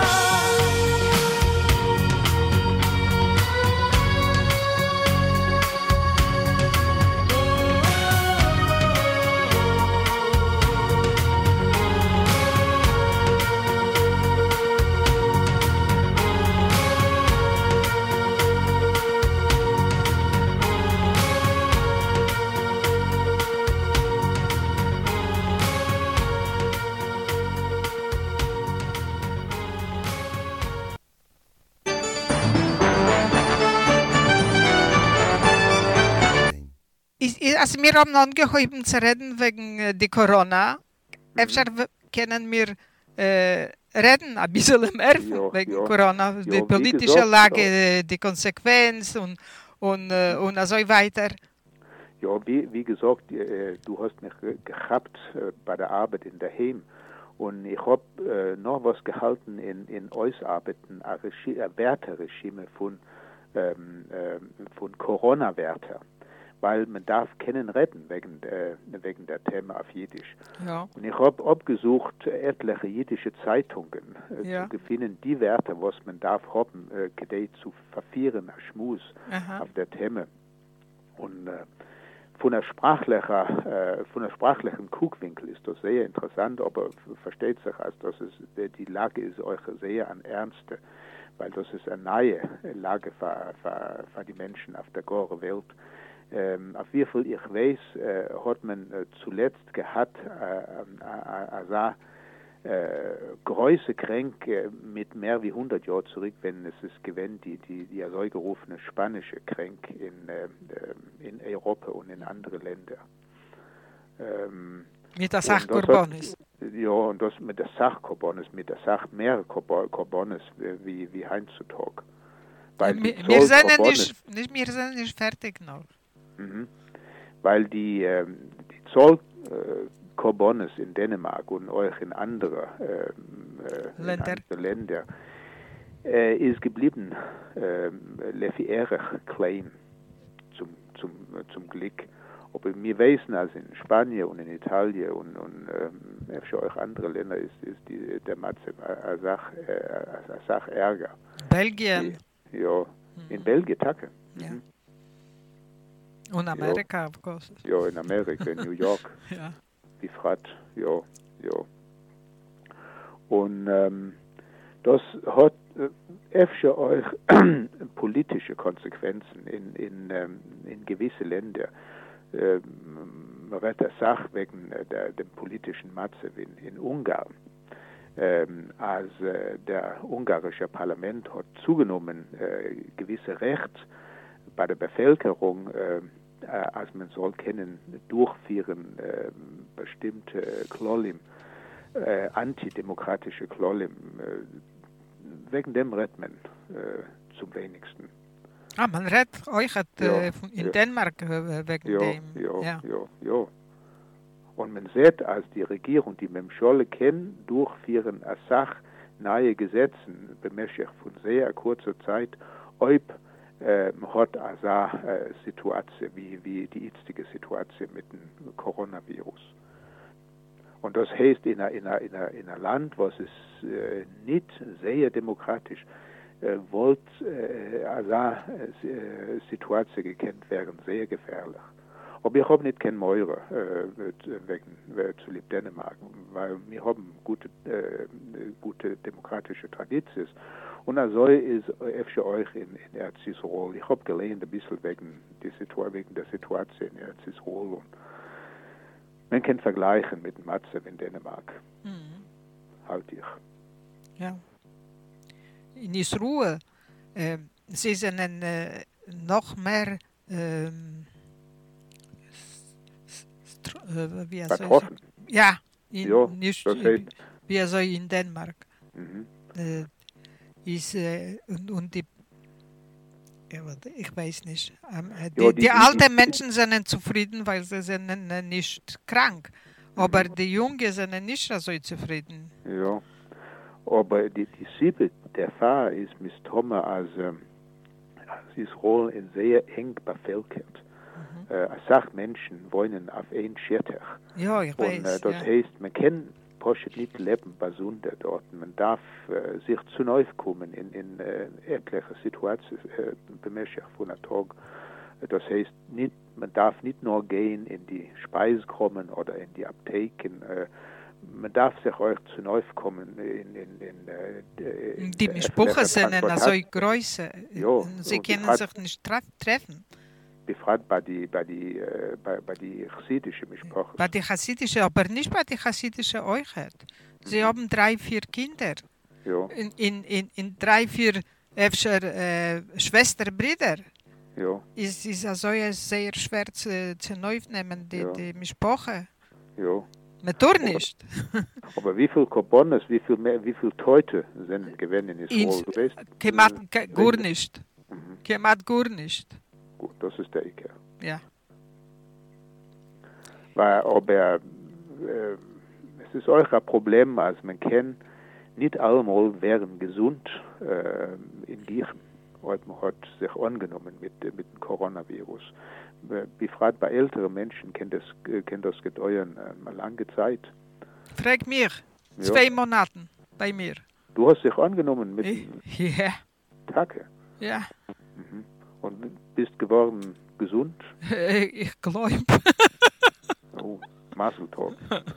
Also wir haben angehoben zu reden wegen die Corona. Efter können wir reden ein bisschen mehr wegen Corona, die politische Lage, die Konsequenz und so weiter. Ja, wie gesagt, du hast mich gehabt bei der Arbeit in der Heim und ich habe noch was gehalten in Ausarbeiten, ein Werteregime von Corona-Werte. weil man darf keinen retten wegen der Themen auf Jiddisch. Ja. Und ich habe abgesucht, etliche jiddische Zeitungen Ja. zu finden, die Werte, was man darf haben, zu verfieren, Schmus Aha. auf der Themen. Und von der sprachlichen Guckwinkel ist das sehr interessant, aber versteht sich, als dass die Lage ist euch sehr an Ernste, weil das ist eine neue Lage für die Menschen auf der ganzen Welt. Auf wie viel ich weiß, hat man zuletzt gehabt, große Kränke mit mehr wie 100 Jahren zurück, wenn es ist gewesen, die so gerufene spanische Kränk in Europa und in andere Länder. Mit der Sachkorbonis. Ja, und das mit der Sachkorbonis, mit der Sach mehr Korbonis wie heutzutage. Weil Wir sind nicht fertig noch. Mhm. Weil die Zollkorbonis in Dänemark und euch in andere Länder ist geblieben lefiärig klein zum Glück. Aber wir wissen, also in Spanien und in Italien und für euch andere Länder ist der Matze eine Sache Ärger. Belgien. Ja, in Belgien, Tacke. Ja. Und Amerika, of course. Ja, in Amerika, in New York. Ja. Wie Frat, ja. Und das hat für euch politische Konsequenzen in gewisse Länder. Man redet der Sache wegen dem politischen Matze in Ungarn. Als der ungarische Parlament hat zugenommen gewisse Rechte bei der Bevölkerung, als man soll können durchführen bestimmte Klolim, antidemokratische Klolim, wegen dem redet man zum wenigsten. Man redet euch in Dänemark wegen dem. Ja. Und man sieht, als die Regierung, die Memschole kennen, durchführen als Sach neue Gesetzen, bemächtigt von sehr kurzer Zeit, ob hat eine Situation wie die jetzige Situation mit dem Coronavirus. Und das heißt, in einem Land, was ist nicht sehr demokratisch, wollte eine Situation gekannt werden, sehr gefährlich. Aber ich habe nicht kein Meure zu lieb Dänemark, weil wir haben gute demokratische Traditionen. Und also ist für euch in Erzisrol. Ich habe gelernt ein bisschen wegen der Situation in Erzisrol. Und man kann vergleichen mit dem Matze in Dänemark. Halte ich. Ja. In Israel, sie sind noch mehr betroffen. Ja, nicht wie also in Dänemark. Mhm. Und die, ich weiß nicht, die alten Menschen sind zufrieden, weil sie sind nicht krank. Aber die Jungen sind nicht so zufrieden. Ja, aber die Siebe der Fall ist mit Thomas als Israel sehr eng bevölkert. Sachmenschen wohnen auf ein Schirtach. Ja, ich weiß. Und das heißt, man kann nicht leben bei Sünde dort. Man darf sich zu neu kommen in etliche Situationen bemächtigt von der Tag. Das heißt, man darf nicht nur gehen in die Speise kommen oder in die Apotheken. Man darf sich euch zu neu kommen die Sprüche sind so groß. Ja, sie können sich nicht treffen. Befragt bei die chassidischen Sprache. Bei die chassidischen, aber nicht bei die chassidischen Euchet. Sie haben 3-4 Kinder. Ja. In 3-4 Schwestern, Brüder. Ja. Ist also sehr schwer zu neu nehmen, die Sprache. Ja. Man tut nicht. Aber wie viel Korbones, wie viel Teute sind gewinnen in Israel? Kemat gar nicht. Kemat gar nicht. Gut, das ist der Ecke. Ja. Aber es ist euch ein Problem, als man kennt, nicht allemal wären gesund in Giechen. man hat sich angenommen mit dem Coronavirus. Befragt bei älteren Menschen kennt das gedauern eine lange Zeit. Frag mir. 2 Monaten bei mir. Du hast dich angenommen mit Ja. Tage. Ja. Und bist geworden gesund. Ich glaube. Oh, Mazel tov.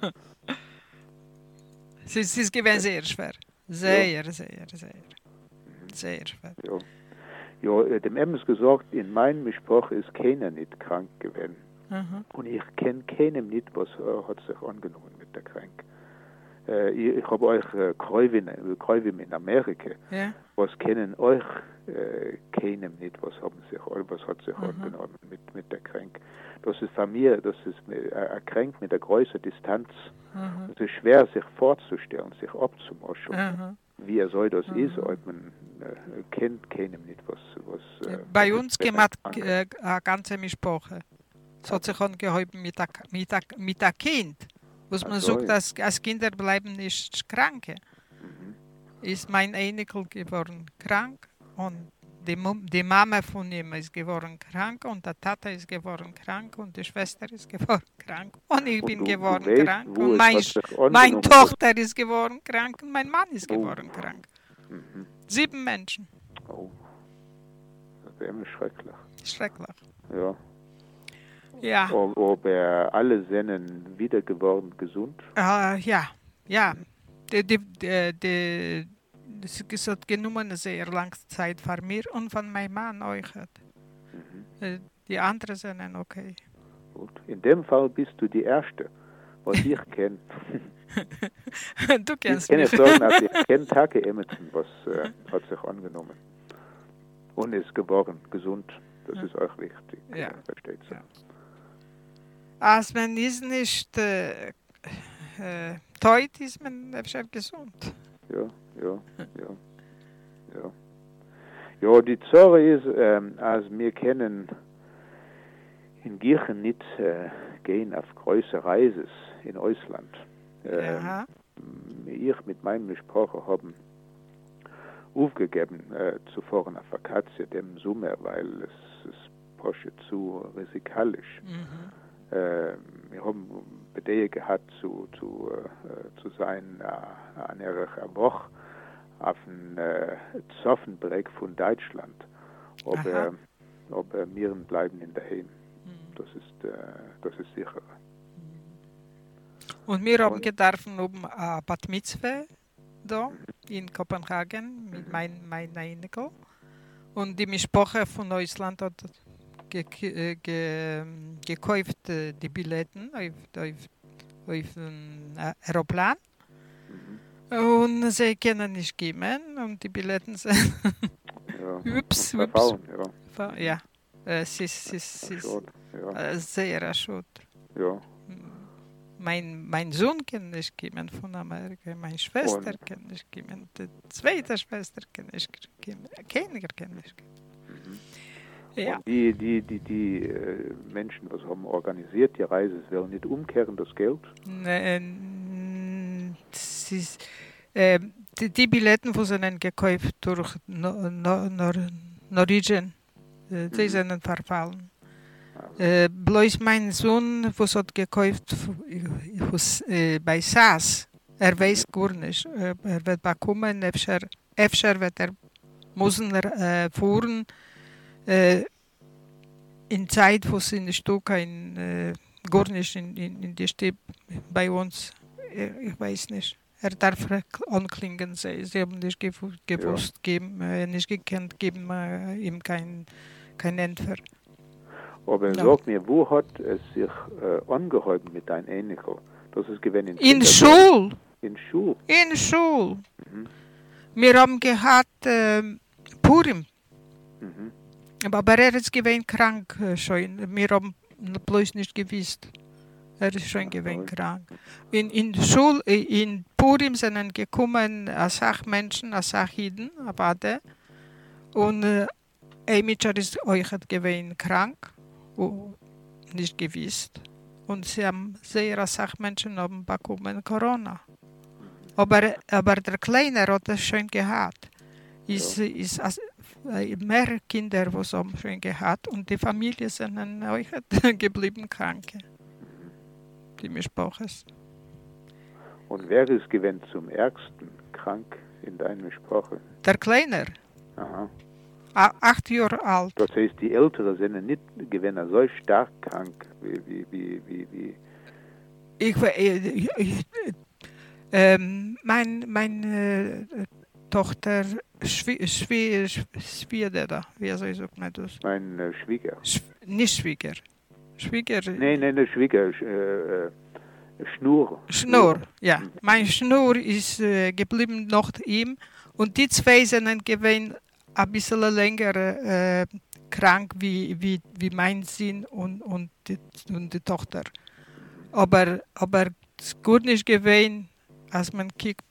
Es ist gewesen sehr schwer. Sehr schwer. Ja, dem Emmes gesagt, in meinem Sprache ist keiner nicht krank gewesen. Und ich kenne keinem nicht, was hat sich angenommen mit der Krank. Ich habe euch Kräuven in Amerika. Ja. Was kennen euch keinem nicht, was hat sich angenommen mit der Krank. Das ist von mir, das ist eine Krank mit der größeren Distanz. Es ist schwer, sich vorzustellen, sich abzumaschen. Wie soll das ist, ob man kennt keinem nicht, was bei uns gemacht eine ganze Sprache. Es hat sich angehoben mit der Kind. Was man sagt, dass als Kinder bleiben nicht krank. Ist mein Enkel geworden krank und die Mama von ihm ist geworden krank und der Tata ist geworden krank und die Schwester ist geworden krank und ich bin geworden krank und meine Tochter ist geworden krank und mein Mann ist geworden krank. 7 Menschen. Oh, das wäre schrecklich. Schrecklich. Ja. Ja. Ob alle Sennen wieder geworden gesund? Ja. Es hat genommen eine sehr lange Zeit von mir und von meinem Mann euch. Die anderen sind okay. Gut. In dem Fall bist du die Erste, was ich kenne. Du kennst mich. mich. Ich kann sagen, dass ich kenne Tage Emerson, was hat sich angenommen. Und ist geworden gesund. Das ist auch wichtig. Ja. Versteht sich. Ja. Als man ist nicht teut, ist man schon gesund. Ja, die Sache ist, als wir können in Kirchen nicht gehen auf große Reisen in Ausland. Ich mit meiner Sprache haben aufgegeben zu fahren auf Vakatie dem Sommer, weil es ist zu risikalisch. Wir haben Bedingungen gehabt zu sein an einer Woche auf dem Zoffenberg von Deutschland. Ob wir bleiben in der Heim. Das ist sicher. Und wir haben gedacht, Bat Mitzvah da in Kopenhagen mit meinem Enkel. Und die Sprache von Deutschland hat gekauft die Billetten auf ein Aeroplan. Und sie können nicht geben und die Billetten sind ups. Ja, es ist sehr erschüttert. Ja. Mein Sohn kann nicht geben von Amerika, meine Schwester kann nicht geben, die zweite Schwester kann nicht geben, keiner kann nicht geben. Ja. Und die Menschen, was haben organisiert die Reise, wollen nicht umkehren das Geld? Die Billetten, die sind gekauft durch Norwegian, die sind verfallen. Bloß mein Sohn, was hat gekauft bei SAS, weiß gar nicht. Er wird bekommen, öfter wird müssen fahren, in Zeit, wo es in der Stück gar nicht in die Stadt bei uns, ich weiß nicht. Er darf anklingen, sie haben nicht gewusst, nicht gekannt, geben ihm kein Entfer. Aber sag mir, wo hat es sich angehäubt mit deinem Enkel? Das ist gewesen in Schule. In Schule? In Schule. Wir haben gehabt Purim. Aber er ist gewesen krank schon. Wir haben bloß nicht gewusst. Er ist schon gewesen krank. In Schule, in Purim sind gekommen Menschen, Jiden, Abade. Und Eimicher ist euch gewesen krank. Nicht gewusst. Und sie haben sehr Menschen haben bekommen Corona. Aber der Kleine hat es schon gehabt. mehr Kinder, die so schon gehabt und die Familie sind dann auch geblieben krank. Die Mischproche. Und wer ist gewesen zum ärgsten krank in deiner Mischproche? Der Kleiner, Aha. 8 Jahre alt. Das heißt, die Älteren sind nicht gewesen so stark krank wie. Meine Tochter, Schwieger, wie soll ich sagen das? Mein Schwieger. Nicht Schwieger. Schwieger. Nein, Schwieger. Schnur. Schnur, ja. Mein Schnur ist geblieben nach ihm und die zwei sind gewesen ein bisschen länger krank wie mein Sohn und die Tochter. Aber es ist gut nicht gewesen, als man kijkt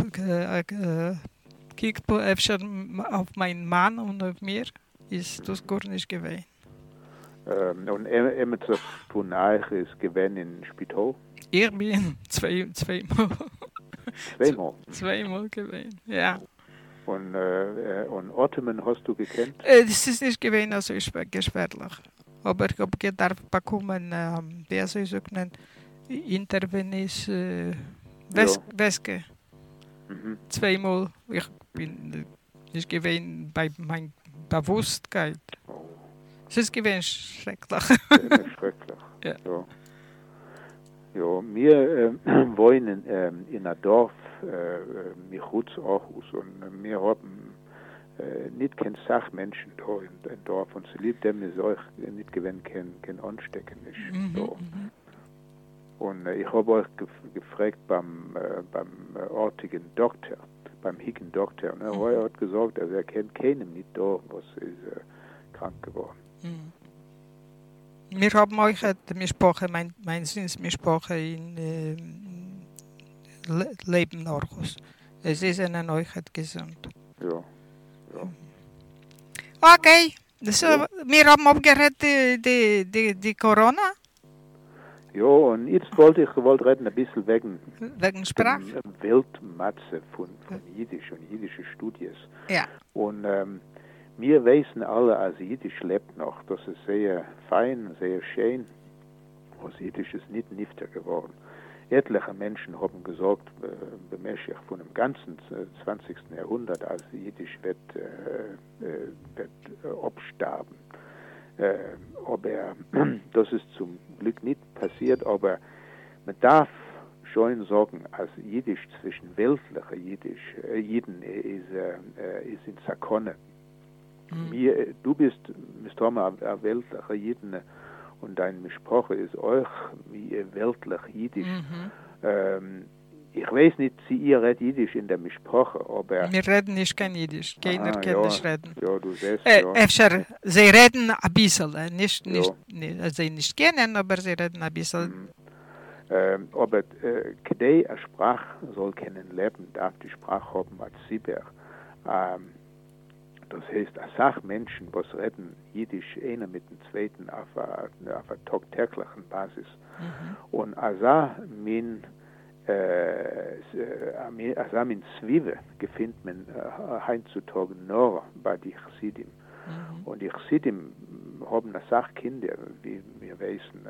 auf meinen Mann und auf mir, ist das gut nicht gewesen. Und immer zu Punach ist gewesen in Spital. Ich bin zweimal. Zweimal gewesen, ja. Und Ottoman hast du gekannt? Das ist nicht gewesen, also gefährlich. Aber ich habe gedacht, bekommen, wie soll ich sagen, Intervenis Weske. Zweimal. Ich bin nicht gewesen bei meiner Bewusstheit. Es ist gewesen schrecklich. Schrecklich. Ja. Ja, wir wohnen in einem Dorf, mit Rutz Aarhus, und wir haben nicht kein Sachmenschen da im Dorf, und so lieb dem ist euch nicht gewinnt, kein Anstecken ist. So. Und ich habe euch gefragt beim ortigen Doktor, beim hicken Doktor, und er hat gesagt, also er kennt keinen nicht da, was ist krank geworden. Wir haben euch gesprochen, mein Sohn ist gesprochen in Leben Orchus. Es ist ihnen euch gesund. Ja. Okay, so, wir haben aufgehört die Corona. Ja, und jetzt wollte ich reden ein bisschen wegen Sprache. Weltmatze von Jiddisch und jiddische Studien. Ja. Und wir wissen alle, als Jiddisch lebt noch. Das ist sehr fein, sehr schön. Was Jiddisch ist nicht nifter geworden. Etliche Menschen haben gesagt, bemäßig von dem ganzen 20. Jahrhundert, als Jiddisch wird absterben. Aber das ist zum Glück nicht passiert, aber man darf schon sagen, als Jiddisch zwischen weltlichen Jiden ist in Sakone. Du bist ein weltlicher Jiden und deine Sprache ist euch wie weltlich Jiddisch. Ich weiß nicht, ihr redet Jiddisch in der Sprache, aber... Wir reden nicht kein Jiddisch. Keiner kann nicht reden. Ja, du siehst, ja. Sie reden ein bisschen. Sie nicht kennen, aber sie reden ein bisschen. Aber kadei eine Sprache soll kennenlernen, darf die Sprache haben als Sieber. Das heißt, eine Sache Menschen, was reden Jiddisch einer mit dem Zweiten auf einer tagtäglichen Basis. Und also min Zwiebel findet man heutzutage nur bei den Chassidim. Und die Chassidim haben eine Sache Kinder, wie wir wissen,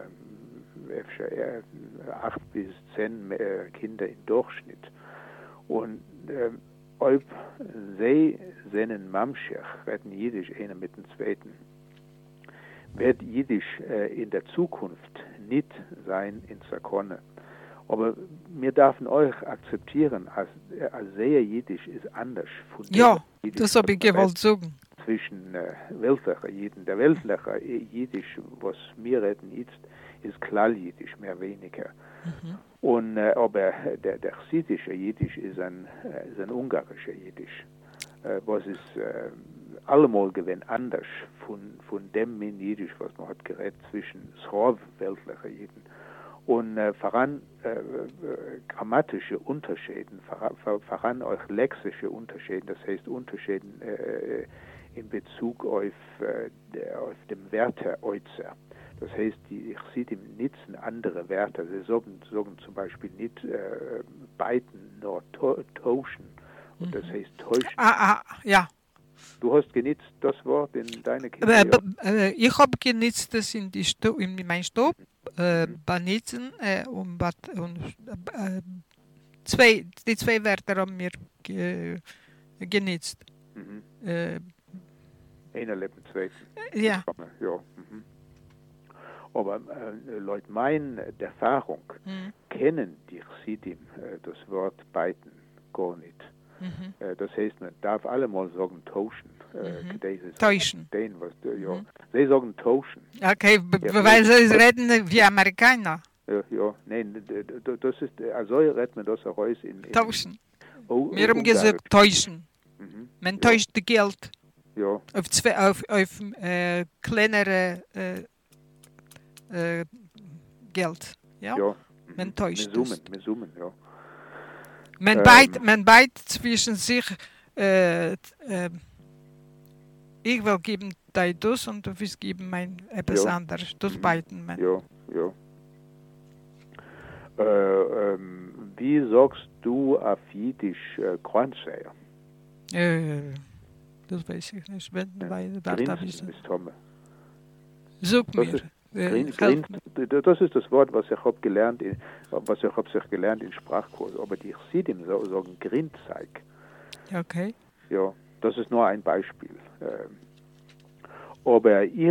8 bis 10 Kinder im Durchschnitt. Und ob sie seinen Mamschech reden Jiddisch einer mit dem Zweiten, wird Jiddisch in der Zukunft nicht sein in Sakone. Aber wir dürfen euch akzeptieren, als sehr Jiddisch ist anders von Ja, das habe ich gewollt sagen. Zwischen weltlichen Jiden. Der weltliche Jiddisch, was wir reden jetzt, ist Klall-Jiddisch, mehr oder weniger. Und, aber der chassidische Jiddisch ist ein ungarischer Jiddisch. Was ist allemal gewesen anders von dem Jiddisch, was man hat geredet zwischen Srov-weltlichen Jiden. Und voran grammatische Unterschiede, voran auch lexische Unterschiede, das heißt Unterschiede in Bezug auf dem Wörter äußer. Das heißt, die Chassidim nutzen andere Wörter. Sie sagen zum Beispiel nicht beiten, nur tauschen. Und das heißt täuschen. Ja. Du hast genutzt das Wort in deiner Kindheit. Ich habe genutzt das in meinem Stopp, Banitzen und die zwei Wörter haben wir genutzt. Einer lebt im Zweiten. Ja. Ja. Aber laut meiner Erfahrung kennen die Chassidim das Wort beiten gar nicht. Das heißt, man darf allemal sagen tauschen. Täuschen. Sie sagen tauschen. Okay, weil sie reden wie Amerikaner. Ja, nein, das ist, also redet man das heraus in Tauschen. Wir haben gesagt täuschen. Man täuscht Geld ja. auf kleinere Geld. Ja? Ja. Man täuscht mit Summen, ja. Man beit zwischen sich, ich will geben dir das und du willst geben mir etwas anderes. Das beiten man. Ja. Wie sagst du auf Jiddisch Kranzeier? Das weiß ich nicht. Sag mir. Das ist das Wort, was ich habe gelernt, gelernt in Sprachkurs. Aber die Chassidim sagen Grindzeig. Okay. Ja, das ist nur ein Beispiel. Aber ich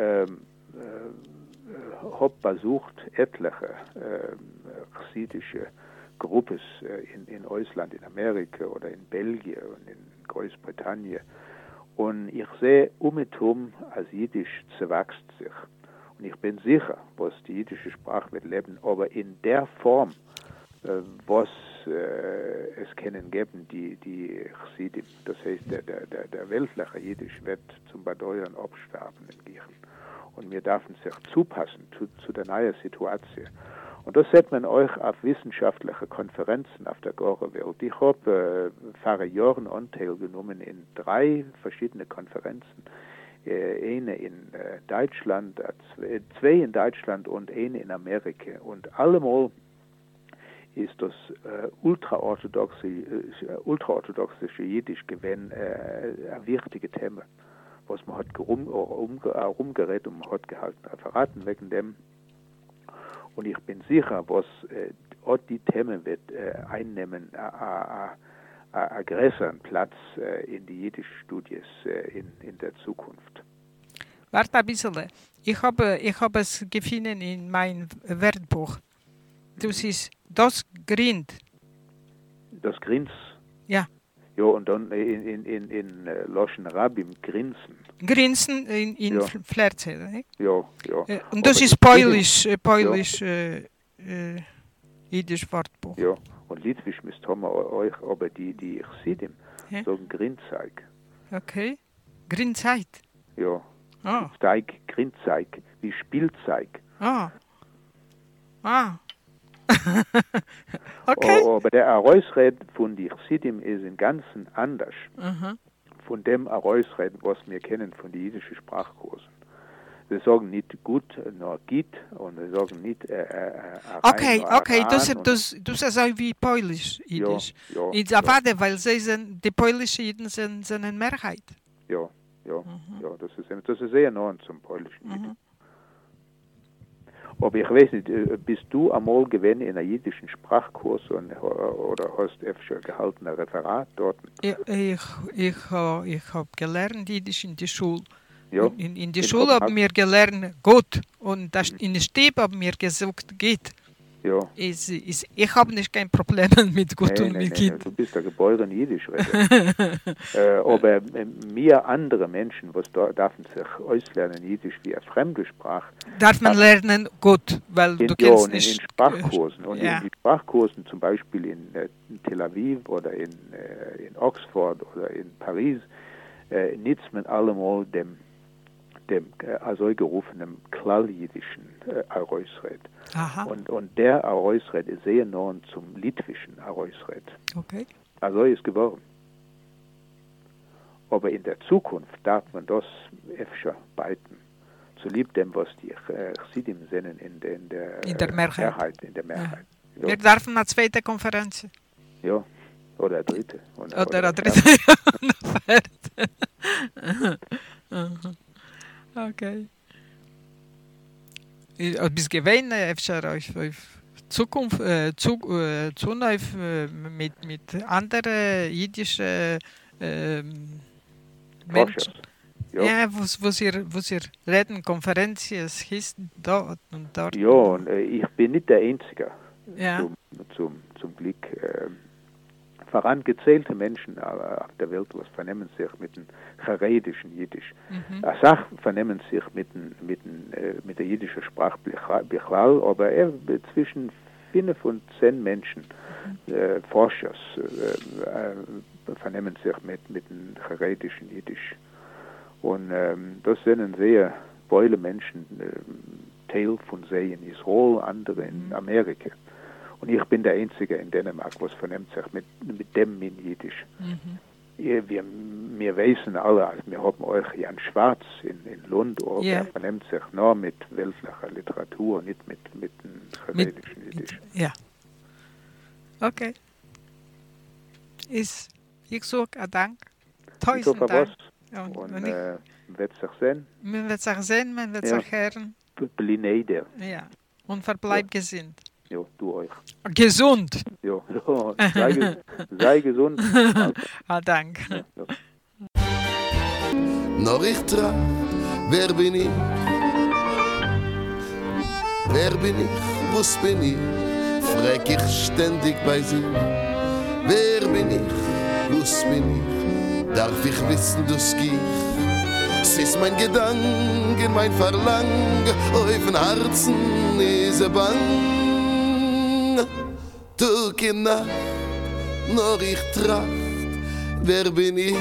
habe besucht etliche chassidische Gruppen in Ausland, in Amerika oder in Belgien und in Großbritannien. Und ich sehe herum, als Jiddisch zerwächst sich. Und ich bin sicher, was die jiddische Sprache wird leben, aber in der Form, was es können geben, die Chassidim. Das heißt, der weltliche Jiddisch wird zum Badeuern absterben in Gichen. Und wir dürfen sich zupassen zu der neuen Situation. Und das sieht man euch auf wissenschaftliche Konferenzen auf der ganzen Welt. Ich habe vor Jahren Anteil genommen in 3 verschiedene Konferenzen. Eine in Deutschland, 2 in Deutschland und eine in Amerika. Und allemal ist das ultraorthodoxe Jiddisch gewesen ein wichtiges Thema, was man hat rumgeredet und man hat gehalten Referaten wegen dem. Und ich bin sicher, was die Themen wird einnehmen, einen größeren Platz in die jiddischen Studien in der Zukunft. Warte ein bisschen. Ich habe es gefunden in meinem Wörterbuch. Das ist das Grind. Das Grins? Ja. Ja, und dann in Loschen Rabim Grinsen. Grinsen in Flerze, ne? Ja. Und das ist Polish jiddisch Wortbuch. Ja, und Litwisch müsst haben wir euch, aber die Chassidim sagen Grindzeig. Okay. Grindzeig? Ja. Ah. Zeig, Grindzeig, wie Spielzeug. Ah. Okay. Aber der Aräusred von die Chassidim ist im Ganzen anders von dem Aräusred, was wir kennen von den jiddischen Sprachkursen. Sie sagen nicht gut, nur geht, und sie sagen nicht okay, das ist auch wie Polish Jiddisch. Ja. Weil die polnischen Jiden sind eine Mehrheit. Ja, das ist sehr nah zum polnischen Jiddisch. Aber ich weiß nicht, bist du einmal gewesen in einem jiddischen Sprachkurs oder hast du schon gehalten ein Referat dort? Ich habe gelernt Jiddisch in der Schule. Ja. In der Schule haben wir gelernt gut und in der Stieb haben wir gesagt geht. Ja. Ich habe nicht kein Problem mit gut und mit geht. Du bist ein geborener Jiddisch. Aber mir andere Menschen, was dürfen sich auslernen Jiddisch wie eine fremde Sprache. Darf man lernen gut, weil du kennst nicht. In Sprachkursen. Und in Sprachkursen, zum Beispiel in Tel Aviv oder in Oxford oder in Paris, nützt man allemal dem also gerufenen Klall-Jiddischen Aräusred. Und der Aräusred ist sehr nah zum litwischen Aräusred. Okay. Also ist geworden. Aber in der Zukunft darf man das öfter beiten. Zu lieb dem, was die Chassidim sind in der Mehrheit. Ja. Wir dürfen eine zweite Konferenz. Ja, oder eine dritte. Oder eine dritte. Okay. Bis gewähnt, öfter auf Zukunft, Zukunft mit anderen jüdischen Menschen. Ja, wo sie reden, Konferenzen, hieß dort und dort. Ja, und ich bin nicht der Einzige. Ja. Zum Glück. Vorangezählte Menschen auf der Welt, was vernehmen sich mit dem charedischen Jiddisch. Sach vernehmen sich mit der jiddischen Sprache Bichlal, aber zwischen 5 und 10 Menschen, Forschers, vernehmen sich mit dem charedischen Jiddisch. Und das sind sehr viele Menschen, Teil von sie in Israel, andere in Amerika. Und ich bin der Einzige in Dänemark, was vernimmt sich mit dem in Jiddisch. Wir wissen alle, also wir haben euch Jan Schwarz in Lund, aber er vernimmt sich nur mit weltlicher Literatur, nicht mit dem charedischen Jiddisch. Ja. Okay. Ich sage Dank. Tausend Dank. Und wird sich sehen. Man wird sich sehen, man wird sich hören. Blineder. Ja. Und verbleib gesund. Ja, du euch. Gesund. Ja, sei gesund. Dank. Ja. Noch ich traf, wer bin ich? Wer bin ich? Was bin ich? Frag ich ständig bei sie. Wer bin ich? Was bin ich? Darf ich wissen, das geht? Es ist mein Gedanke, mein Verlangen, auf den Herzen ist bang. Tag und Nacht, noch ich tracht, wer bin ich?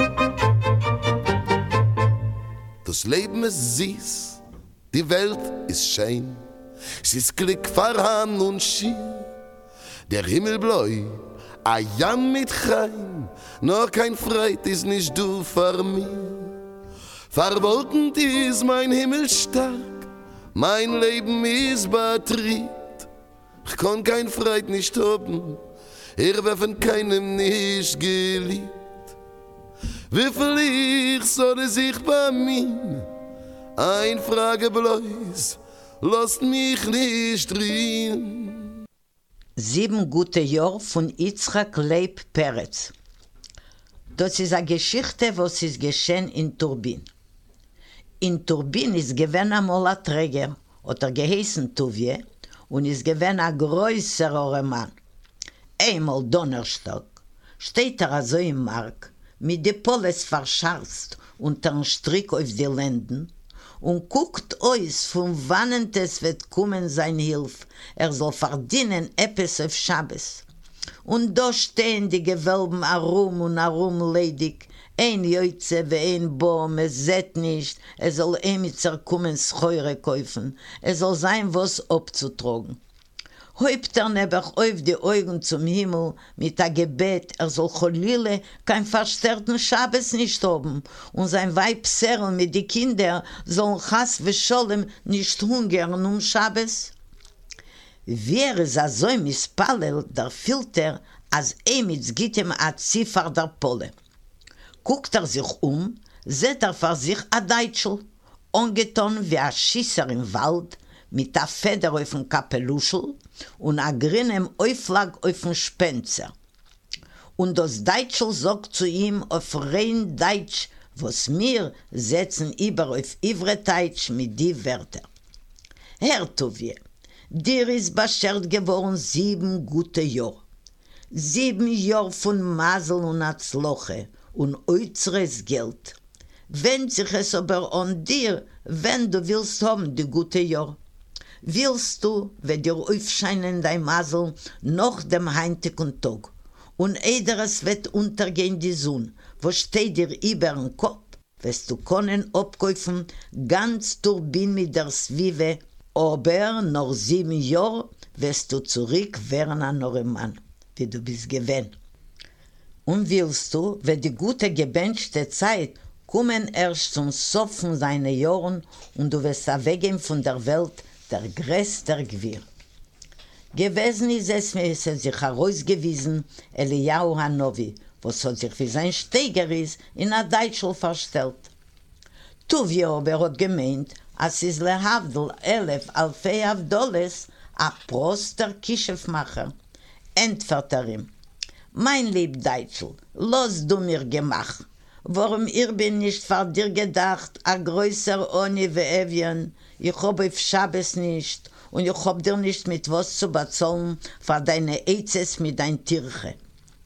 Das Leben ist süß, die Welt ist schön, es ist Glück, Farhan und Schien. Der Himmel blau, a Jam mit Chaim, noch kein Freit ist nicht du für mich. Verwolkend ist mein Himmel stark, mein Leben ist betrieb. Ich kann kein Freit nicht haben, wer von keinem nicht geliebt. Wie viel ich soll sich bei mir? Ein Frage bloß, lasst mich nicht drehen. 7 gute Jahre von Yitzhak Leib Peretz. Das ist eine Geschichte, was ist geschehen in Turbin. In Turbin ist gewesen einmal ein Träger, oder geheißen Tuvie, und ist gewesen ein größerer Mann. Einmal Donnerstag steht so im Markt, mit der Poles verscharzt unter einem Strick auf die Lenden und guckt aus, von wann es wird kommen sein Hilf. Soll verdienen etwas auf Schabbes. Und da stehen die Gewölben herum und herum ledig. Ein Jöitze wie ein Baum, es seht nicht, soll mit zerkommen Scheure kaufen. Soll sein, was abzutragen. Häupt neben auf die Augen zum Himmel mit der Gebet, soll Cholile kein verstärkten Schabbes nicht haben und sein Weib Serl mit den Kindern sollen Chas und Scholem nicht hungern Schabbes. Wer ist so mispallel der Filter, als mit Gittem a Ziffer der Pole. Guckt sich seht vor sich a Deutschl, ungetan wie a Schisser im Wald, mit a Feder auf dem Kapeluschel und a grünem Auflag auf dem Spenzer. Und das Deutschl sagt zu ihm auf rein Deutsch, was wir setzen über auf Ivreteitsch mit die Wörter. Herr Tovie, dir ist beschert geworden 7 gute Jahre. 7 Jahre von Masel und Atzloche und äußeres Geld. Wend sich es aber an dir, wenn du willst haben die gute Jahr. Willst du, wenn dir aufscheinen dein Masel noch dem heutigen Tag und es wird untergehen die Sonne, wo steht dir über den Kopf, wirst du können abkaufen ganz Turbin mit der Zwiebel, aber nach 7 Jahren wirst du zurück werden ein neuer Mann, wie du bist gewesen. Und willst du, wenn die gute gebenchte Zeit kommen erst zum Sopfen seiner Jahren und du wirst weggehen von der Welt der größte Gewirr. Gewesen ist es, mir ist sich herausgewiesen, Eliyahu Hanovi, was hat sich wie sein Steiger ist in a Deutschl verstellt. Tuvia aber hat gemeint, als ist lehavdel 11 Alfei $, a Proster Kischefmacher. Entfert ihm. Mein lieb Deutschl, los du mir gemach. Warum ihr bin nicht vor dir gedacht, a größer Oni wie Evian, ich hab auf Schabes nicht und ich hab dir nicht mit was zu bezahlen für deine Eizes mit dein Tirche.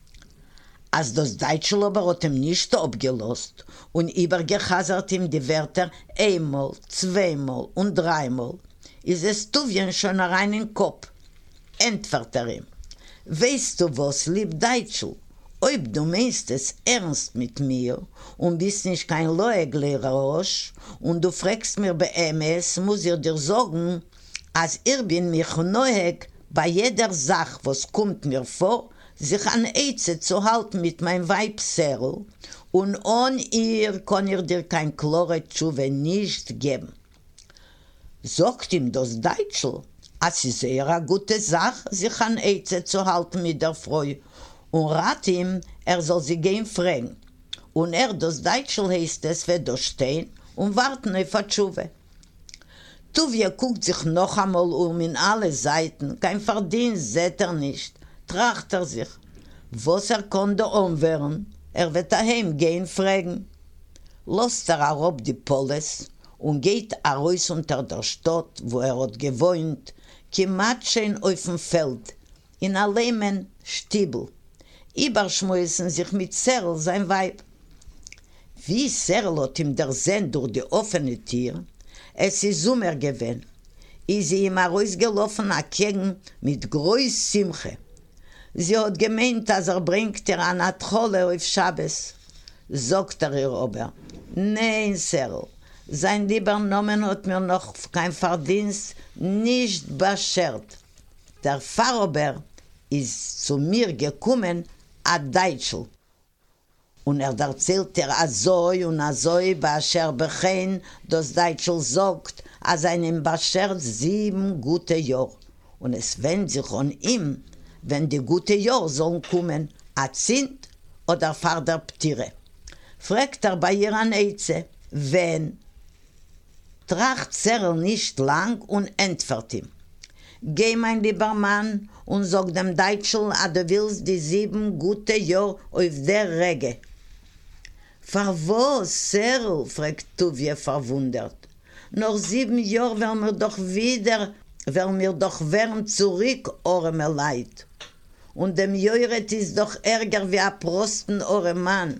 Als das Deutschl aber hat ihm nicht abgelost und übergehasert ihm die Wörter einmal, zweimal und dreimal, ist es Tuvien schon rein in den Kopf. Entfert ihm. Weißt du was, lieb Deutschl, ob du meinst es ernst mit mir und bist nicht kein Loeglehrer und du fragst mir bei MS, muss ich dir sagen, als bin mich neuig bei jeder Sache, was kommt mir vor, sich an Eize zu halten mit meinem Weib Serl und ohne ihr kann ich dir kein klare Tschuwe nicht geben. Sagt ihm das Deutschl, als ist eine gute Sache, sich an Eize zu halten mit der Frau und rat ihm, soll sie gehen fragen. Und das Deutschl heißt es, wird da stehen und warten auf die Tschuwe. Tuvia guckt sich noch einmal in alle Seiten, kein Verdienst seht nicht. Tracht sich, was konnte umwehren, wird daheim gehen fragen. Lässt herab die Polis und geht raus unter der Stadt, wo hat gewohnt, kiemat schön auf dem Feld, in einem Stiebel. Überschmeißen sich mit Serl, sein Weib. Wie Serl hat ihm der Sehn durch die offene Tür, es ist Sommer gewesen, ist sie ihm rausgelaufen, Gegend mit groß Simche. Sie hat gemeint, dass bringt ihr an der Trolle auf Schabes. Sagt ihr aber, nein, Serl, sein lieber Nomen hat mir noch kein Verdienst nicht beschert. Der Pfarrer ist zu mir gekommen, a Deutschl. Und erzählt azoi und azoi, basher bechein, das Deutschl sagt, als einem beschert 7 gute Jahr. Und es wendet sich an ihm, wenn die gute Jahr sollen kommen, a Zint oder vor der Ptire. Fragt bei ihr an Eize, wenn? Tracht Serl nicht lang und entfert ihm. Geh, mein lieber Mann, und sag dem Deutschl, du willst die 7 gute Jahr auf der Rege. Für was, Serl? Fragt Tuvia verwundert. Noch 7 Jahre werden wir doch zurück, eurem Leid. Und dem Jöret ist doch ärger wie ein Prosten, eurem Mann.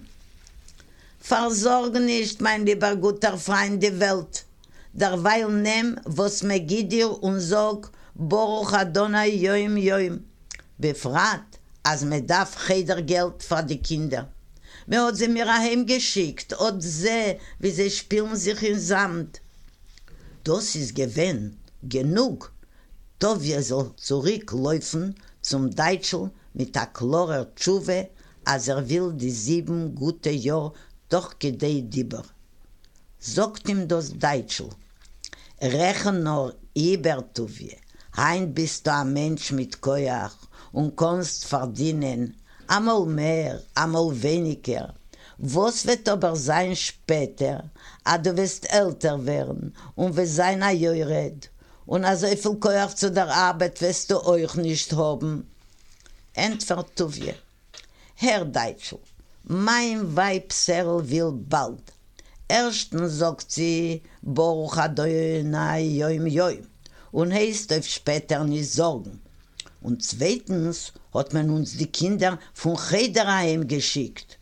Versorge nicht, mein lieber guter Freund, die Welt. Derweil nehm, was mir geht dir und sag, Boruch Adonai Joim Joim. Befragt, als mir darf jeder Geld für die Kinder. Mir hat sie mir heimgeschickt, und seh, wie sie spielen sich in Samt. Das ist genug. Tovia soll zurücklaufen zum Deutschl mit der klarer Tschuwe, als will die 7 gute Jahr doch gedei lieber. Sagt ihm das Deutschl. Rechen nur über Tovia. Hein bist du ein Mensch mit Koyach und kannst verdienen, einmal mehr, einmal weniger. Was wird aber sein später, du wirst älter werden und wir sein ein Jöred. Und so viel Koyach zu der Arbeit wirst du euch nicht haben. Entfert Tuvia. Herr Deutschl, mein Weib Serl will bald. Erstens sagt sie, Boruch Adonai Joim Joim. Und heißt auf später nicht sorgen. Und zweitens hat man uns die Kinder von Cheder geschickt.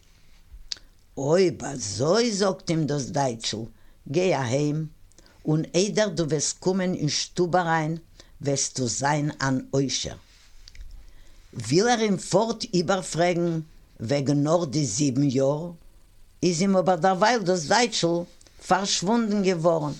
Oi, was so, sagt ihm das Deutschl, geh heim und eider du wirst kommen in Stube rein, wirst du sein an Euscher. Will ihm fort überfragen, wegen nur die 7 Jahre, ist ihm aber derweil das Deutschl verschwunden geworden.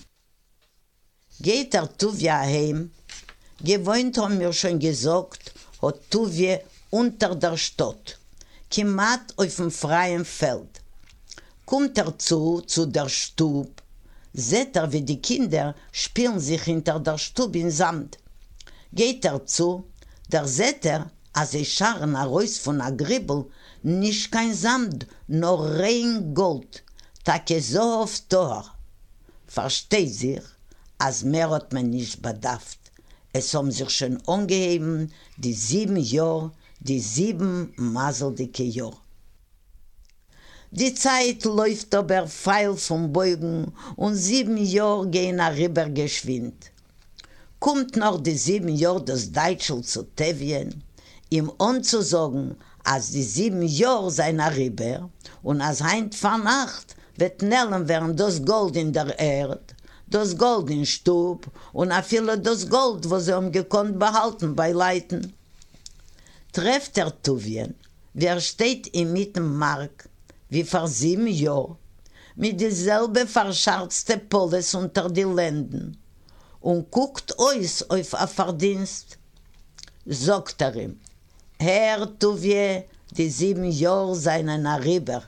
Geht Tuvia heim, gewohnt haben wir schon gesagt, hat Tuvia unter der Stadt, kiemat auf dem freien Feld. Kommt zu der Stub, seht wie die Kinder spielen sich hinter der Stub in Samt. Geht zu, der seht als sie scharren heraus von a Gribbel, nicht kein Samt, nur rein Gold, Tage so auf Tor. Versteht sich, als mehr hat man nicht bedarft. Es haben sich schon angeheben, die 7 Jahre, die 7 maseldicke Jahre. Die Zeit läuft aber feil vom Beugen und 7 Jahre gehen rüber geschwind. Kommt noch die 7 Jahre das Deutschel zu Tevien, ihm anzusagen, als die 7 Jahre sein rüber und als heint vor Nacht wird nellen werden das Gold in der Erde, das Gold in Stub und a viele das Gold, was sie haben gekonnt behalten bei Leuten. Trefft Tuvien, wer steht im Mittenmark, wie vor 7 Jahren, mit dieselbe verscharzte Polis unter die Lenden und guckt euch auf a Verdienst, sagt ihm, Herr Tuvie, die 7 Jahre seien rüber.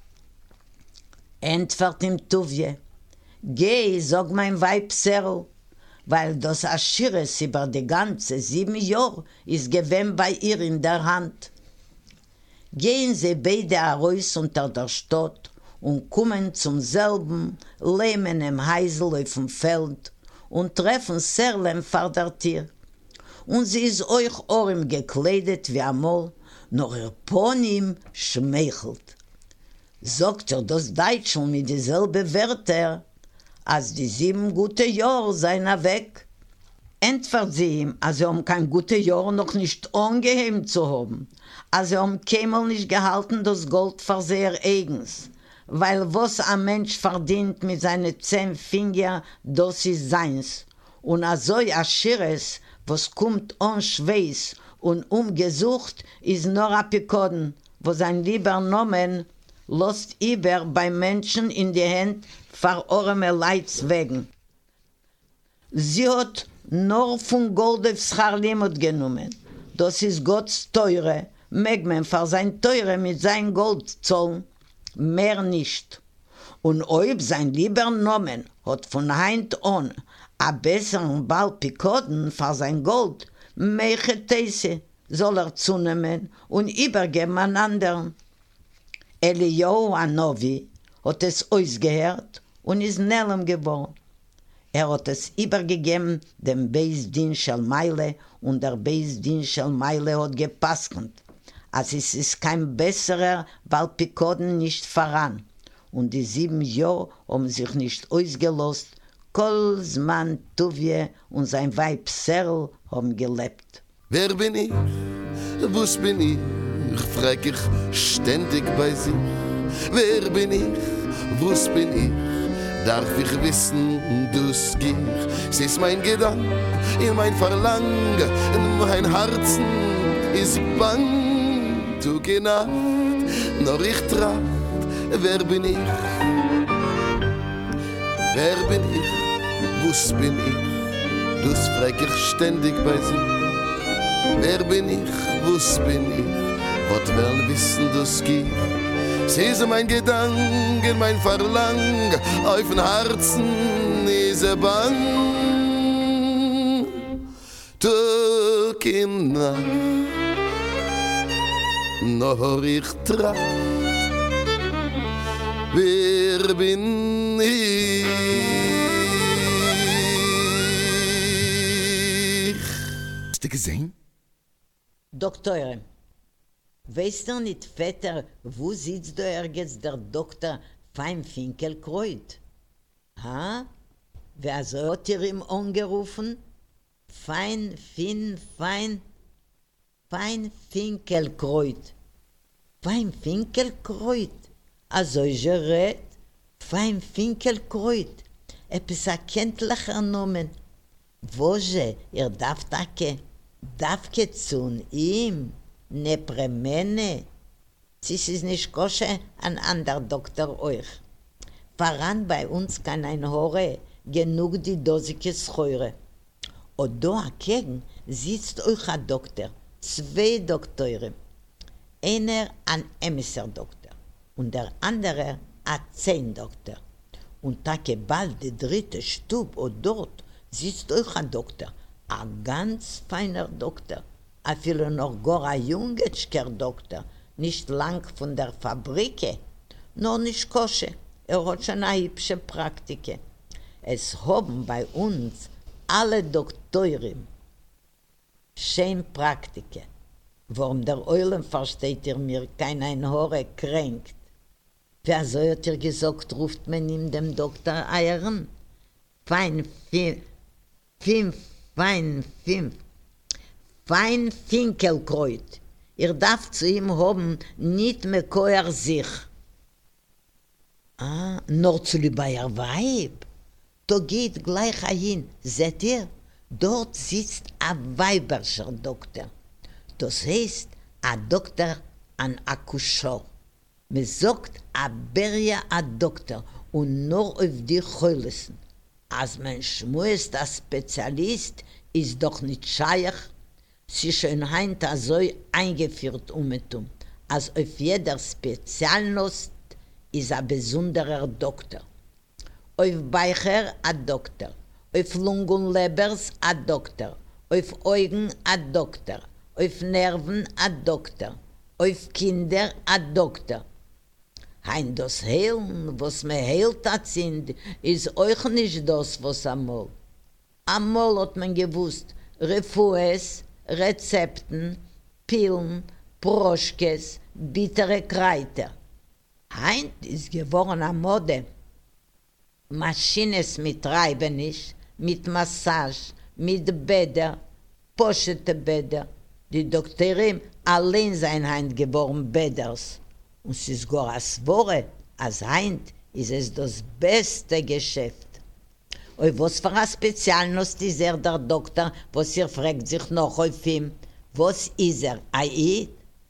Entfert ihm Tuvie, geh, sag mein Weib Serl, weil das Aschires über die ganze 7 Jahre ist gewesen bei ihr in der Hand. Gehen sie beide heraus unter der Stadt und kommen zum selben Lehmen im Heisel auf dem Feld und treffen Serlem vor der Tür. Und sie ist euch Ohren gekleidet wie einmal, nur ihr Ponym schmeichelt. Sagt das Deutschel mit dieselben Wörter, als die 7 gute Jahre seien weg. Entfert sie ihm, als kein gute Jahr noch nicht angeheben zu haben, als keinmal nicht gehalten das Gold für sehr eigens, weil was ein Mensch verdient mit seinen 10 Fingern, das ist seins. Und so ein Schires, was kommt an Schweiß und umgesucht, ist nur Apikoden, wo sein lieber Nomen lässt über bei Menschen in die Hände vor eurem Leids wegen. Sie hat nur von Gold auf Scharlimut genommen. Das ist Gottes Teure, mag man für sein Teure mit sein Gold zahlen, mehr nicht. Und ob sein lieber Nomen hat von Heint an a besseren Balpikoden für sein Gold, mehr Teise soll zunehmen und übergeben an anderen. Eliyahu Anovi hat es ausgehört und ist Nellem geboren. Hat es übergegeben dem Beis Din Shel Meile und der Beis Din Shel Meile hat gepaskend, als es ist kein besserer Balpikoden nicht voran. Und die 7 Jahre haben sich nicht ausgelost, Kol Zman Tuvie und sein Weib Serl haben gelebt. Wer bin ich? Was bin ich? Frag ich ständig bei sich. Wer bin ich? Was bin ich? Darf ich wissen, du's gier? Es ist mein Gedanke, in mein Verlangen, in mein Herzen ist bang. Tag und Nacht, nur ich tracht, wer bin ich? Wer bin ich? Was bin ich? Das frag ich ständig bei sich. Wer bin ich? Was bin ich? Wollt wollen wissen, du's gier? Es ist mein Gedanke, mein Verlangen, auf dem Herzen ist bang. Tag und Nacht, nur ich tracht, wer bin ich? Hast du gesehen? Doktor, weißt du nicht, Vetter, wo sitzt da jetzt der Doktor Feinfinkelkreuz? Ha? Wer hat ihm angerufen? Feinfinkelkreuz. Feinfinkelkreuz. Also gerät, Feinfinkelkreuz. Etwas erkenntlicher Nomen. Woje, darf dafke zu ihm. Ne premene. Es ist nicht kosche, ein anderer Doktor euch. Voran bei uns kann ein Hore genug die Dosike Schäure. Und da dagegen sitzt euch ein Doktor, 2 Doktoren. Einer ein Emissar-Doktor und der andere ein 10-Doktor. Und tage bald der 3. Stub und dort sitzt euch ein Doktor, ein ganz feiner Doktor. a viele noch gar ein Jungetschker Doktor, nicht lang von der Fabrike, nur nicht kosche, hat schon eine hübsche Praktike. Es haben bei uns alle Doktoren schön Praktike. Warum der Eulen versteht mir kein ein Hore kränkt? Wer so hat gesagt, ruft man ihm dem Doktor Eieren? Fein Finkelkreuz. Ihr darf zu ihm haben, nicht mehr keuer sich. Nur zu lieber ihr Weib. Da geht gleich hin. Seht ihr? Dort sitzt ein weiberscher Doktor. Das heißt, ein Doktor an Akkuschor. Man sagt, ein Beria ein Doktor und nur auf die Heulissen. Als man schmust, ein Spezialist, ist doch nicht scheich. Sie schon heint so eingeführt als auf jeder Spezialnost ist ein besonderer Doktor. Auf Beicher ein Doktor, auf Lungen und Lebers ein Doktor, auf Augen ein Doktor, auf Nerven ein Doktor, auf Kinder ein Doktor. Hein das Heilen, was man heilt hat sind, ist euch nicht das, was amol. Amol hat man gewusst, Refues, Rezepten, Pillen, Proschkes, bittere Kräuter. Heint ist geworden eine Mode. Maschines mit Reibenisch, mit Massage, mit Bäder, poschete Bäder. Die Doktorin allein sein heint geworden Bäders. Und es ist gar als Woche, als heint ist es das beste Geschäft. Und was für ein Spezialnost ist der Doktor, was ihr fragt sich noch auf ihm? Was ist Aid?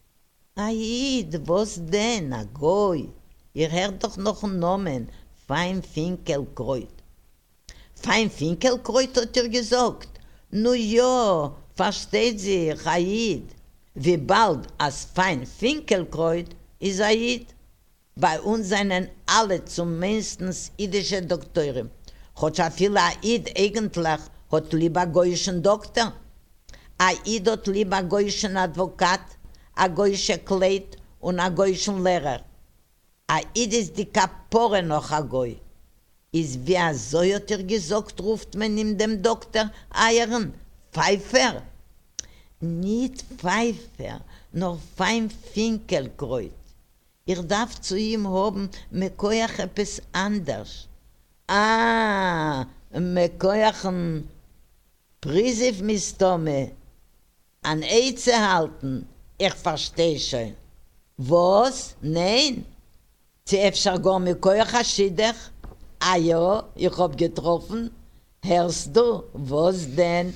Aid, was denn? A Goy. Ihr hört doch noch einen Namen. Feinfinkelkreuz. Feinfinkelkreuz hat ihr gesagt. Ja, versteht sich, Aid. Wie bald als Feinfinkelkreuz ist Aid. Bei uns seien alle zumindest jüdische Doktoren. Hat ja viel Aid eigentlich, hat lieber goyischen Doktor. Aid hat lieber goyischen Advokat, a goyische Kleid und a goyischen Lehrer. Aid ist die Kapore noch a goy. Ist wie a so hat gesagt, ruft man ihm dem Doktor Eieren, Pfeifer. Nicht Pfeifer, nur Feinfinkelkreuz. Ihr darf zu ihm haben, mit koyach etwas anders. Mit koyachen Prisiv Mistome an Eize halten, ich verstehe schon. Was? Nein? Sie öfter gar mit koyach Aschidech? Ja, ich hab getroffen. Hörst du, was denn?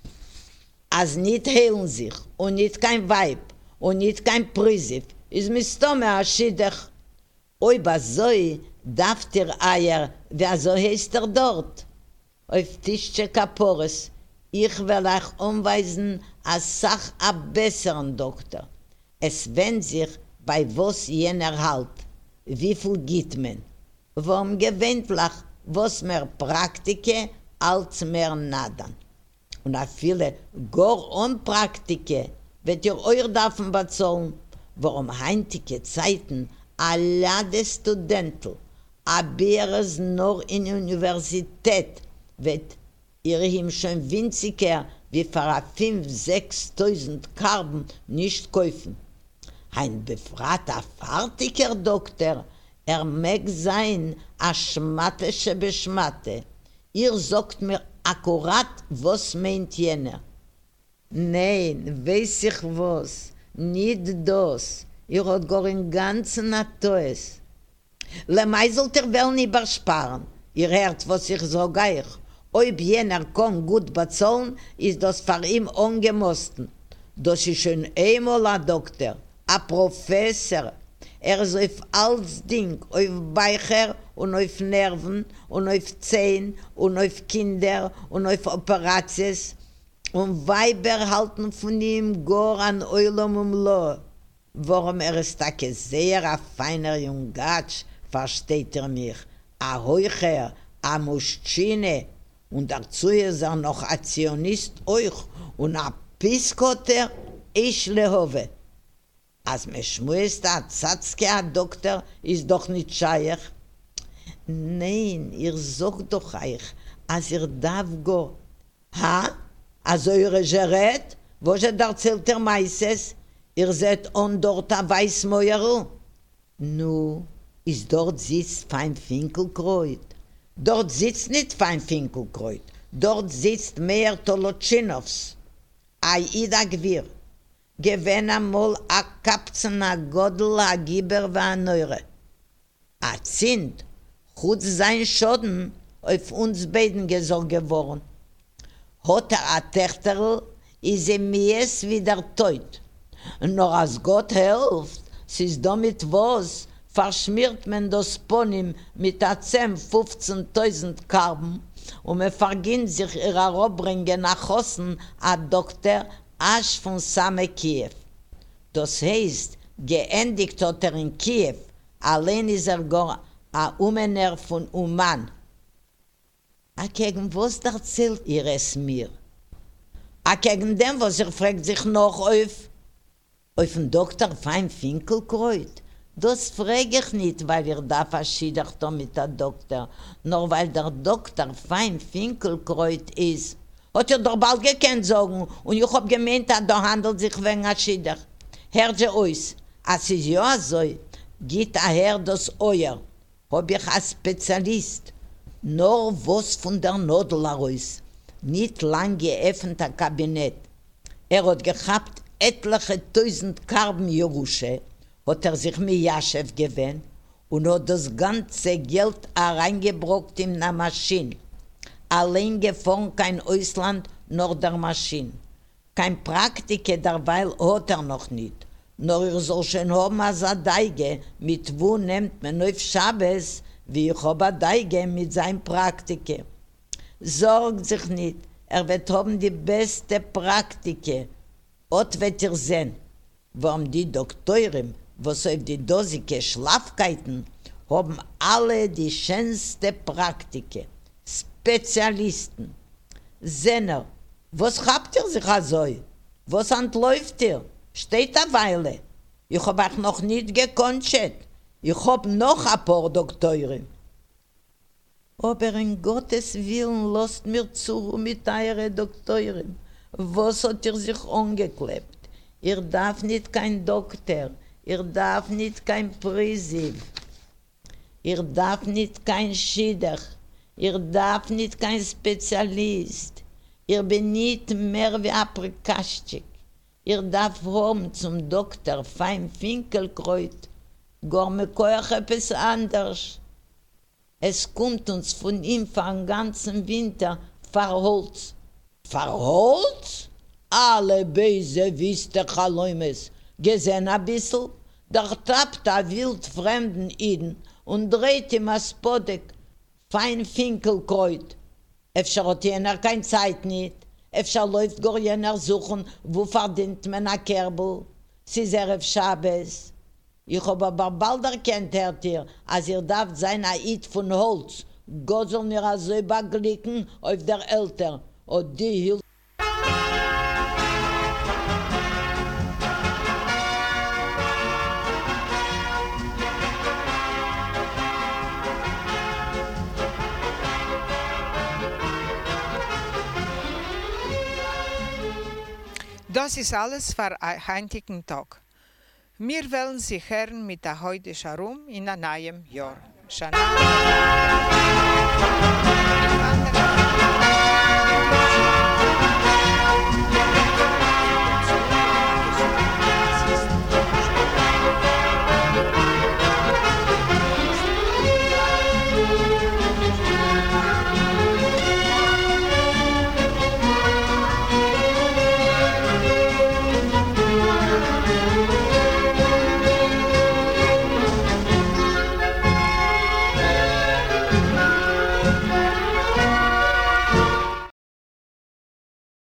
Als nicht heilen sich und nicht kein Weib und nicht kein Prisiv, ist Mistome Aschidech. Oi, was soll, darf dir Eier, wer so heißt dort? Auf Tischche Kapores. Ich will euch umweisen, als Sach a besseren Doktor. Es wendet sich, bei was jener halt. Wie viel gibt man? Warum gewöhnlich, was mehr Praktike, als mehr Nadan. Und a viele gar Unpraktike, wird ihr euch davon bezahlen, warum heintige Zeiten alle Studenten, aber es nur in Universität wird ihr ihm schon winziger wie für 5.000-6.000 Karben nicht kaufen. Ein befragter fertiger Doktor, mag sein a schmattische Beschmatte. Ihr sagt mir akkurat, was meint jener. Nein, weiß ich was, nicht das. Ihr habt gar im Ganzen Atoes. Le Meisel der will nicht übersparen. Ihr hört, was ich sage euch. Ob jener kann gut bezahlen, ist das für ihn ungemosten. Das ist schon einmal ein Doktor, ein Professor. Ist auf alles Ding, auf Beicher und auf Nerven und auf Zehen und auf Kinder und auf Operations. Und Weiber halten von ihm gar an Eulam Lo. Warum ist ein sehr feiner Jungatsch, versteht mich. Ein Heucher, ein Muschine. Und dazu ist noch ein Zionist euch und ein Piskoter. Eschlehove. Als me schmuest a Zatzke a Doktor, ist doch nicht scheich. Nein, ihr sagt doch euch, als ihr darf go. Ha? Also eure Gerät? Wo je erzählt ihr meistens? Ihr seht on dort a Weißmäuerl? Nu, ist dort sitzt Feinfinkelkreuz. Dort sitzt nicht Feinfinkelkreuz. Dort sitzt mehr Tolotschinows. Ai Ida Gewirr. Gewinn einmal a Kapzen, a Godel, a Giber wa a Neure. A Zint, gut sein Schoden auf uns beiden gesorgt geworden. Hat a Tächterl, is mies wieder teut. Nur als Gott hilft, ist damit was, verschmiert man das Ponym mit a 10-15.000 Karben und man verginnt sich ihrer Robbringen nach Hossen a Doktor Asch von Same Kiew. Das heißt, geendigt hat in Kiew, allein ist gar a Umener von Uman. A gegen was erzählt ihr es mir? A gegen dem, was fragt sich noch auf den Doktor Feinfinkelkreuz? Das frage ich nicht, weil ihr da verschiedert mit der Doktor, nur weil der Doktor Feinfinkelkreuz ist. Hat ihr doch bald gekannt sagen, und ich hab gemeint, dass da handelt sich wegen der Schieder. Hört ihr aus, als es ja so, geht daher das euer, hab ich als Spezialist, nur was von der Nadel heraus, nicht lang geöffneter Kabinett. Hat gehabt etliche 1000 Karben Jerusche, hat sich mit Jaschew gewöhnt und hat das ganze Geld reingebracht in eine Maschine. Allein gefahren kein Ausland, nur der Maschine. Kein Praktiker derweil hat noch nicht. Nur soll schon haben als eine Deige, mit wo nimmt man auf Schabes, wie ich habe eine Deige mit seinem Praktiker. Sorgt sich nicht, wird haben die beste Praktiker. Und wird ihr sehen, warum die Doktoren, was auf die Dosike Schlafkeiten, haben alle die schönste Praktiker. Spezialisten. Senner, was habt ihr sich also? Was entläuft ihr? Steht eine Weile. Ich hab euch noch nicht gekonscht. Ich hab noch ein paar Doktoren. Aber in Gottes Willen lasst mir zu mit euren Doktoren. Was hat ihr sich angeklebt? Ihr darf nicht kein Doktor. Ihr darf nicht kein Präsiv. Ihr darf nicht kein Schieder. Ihr darf nicht kein Spezialist. Ihr bin nicht mehr wie ein Prikaschik. Ihr darf haben zum Doktor Feinfinkelkreuz. Gar mit euch etwas anderes. Es kommt uns von ihm für den ganzen Winter Verholz. Verholz? Alle Beise wisst ihr Chaläumes. Gesehen ein bisschen? Da tappt ein wildfremden Iden und dreht ihm ein Spodek. Feinfinkelkreuz. Efter hat jener keine Zeit nicht. Efter läuft gar jener suchen, wo verdient man ein Kerbel. Sie ist auf Schabes. Ich hab aber bald erkennt, hört ihr, als ihr darf sein Eid von Holz. Gott soll mir also überglicken auf der Eltern. Und die hielt. Das ist alles für einen heutigen Tag. Wir wollen Sie hören mit der heute Shalom in einem neuen Jahr. Shana.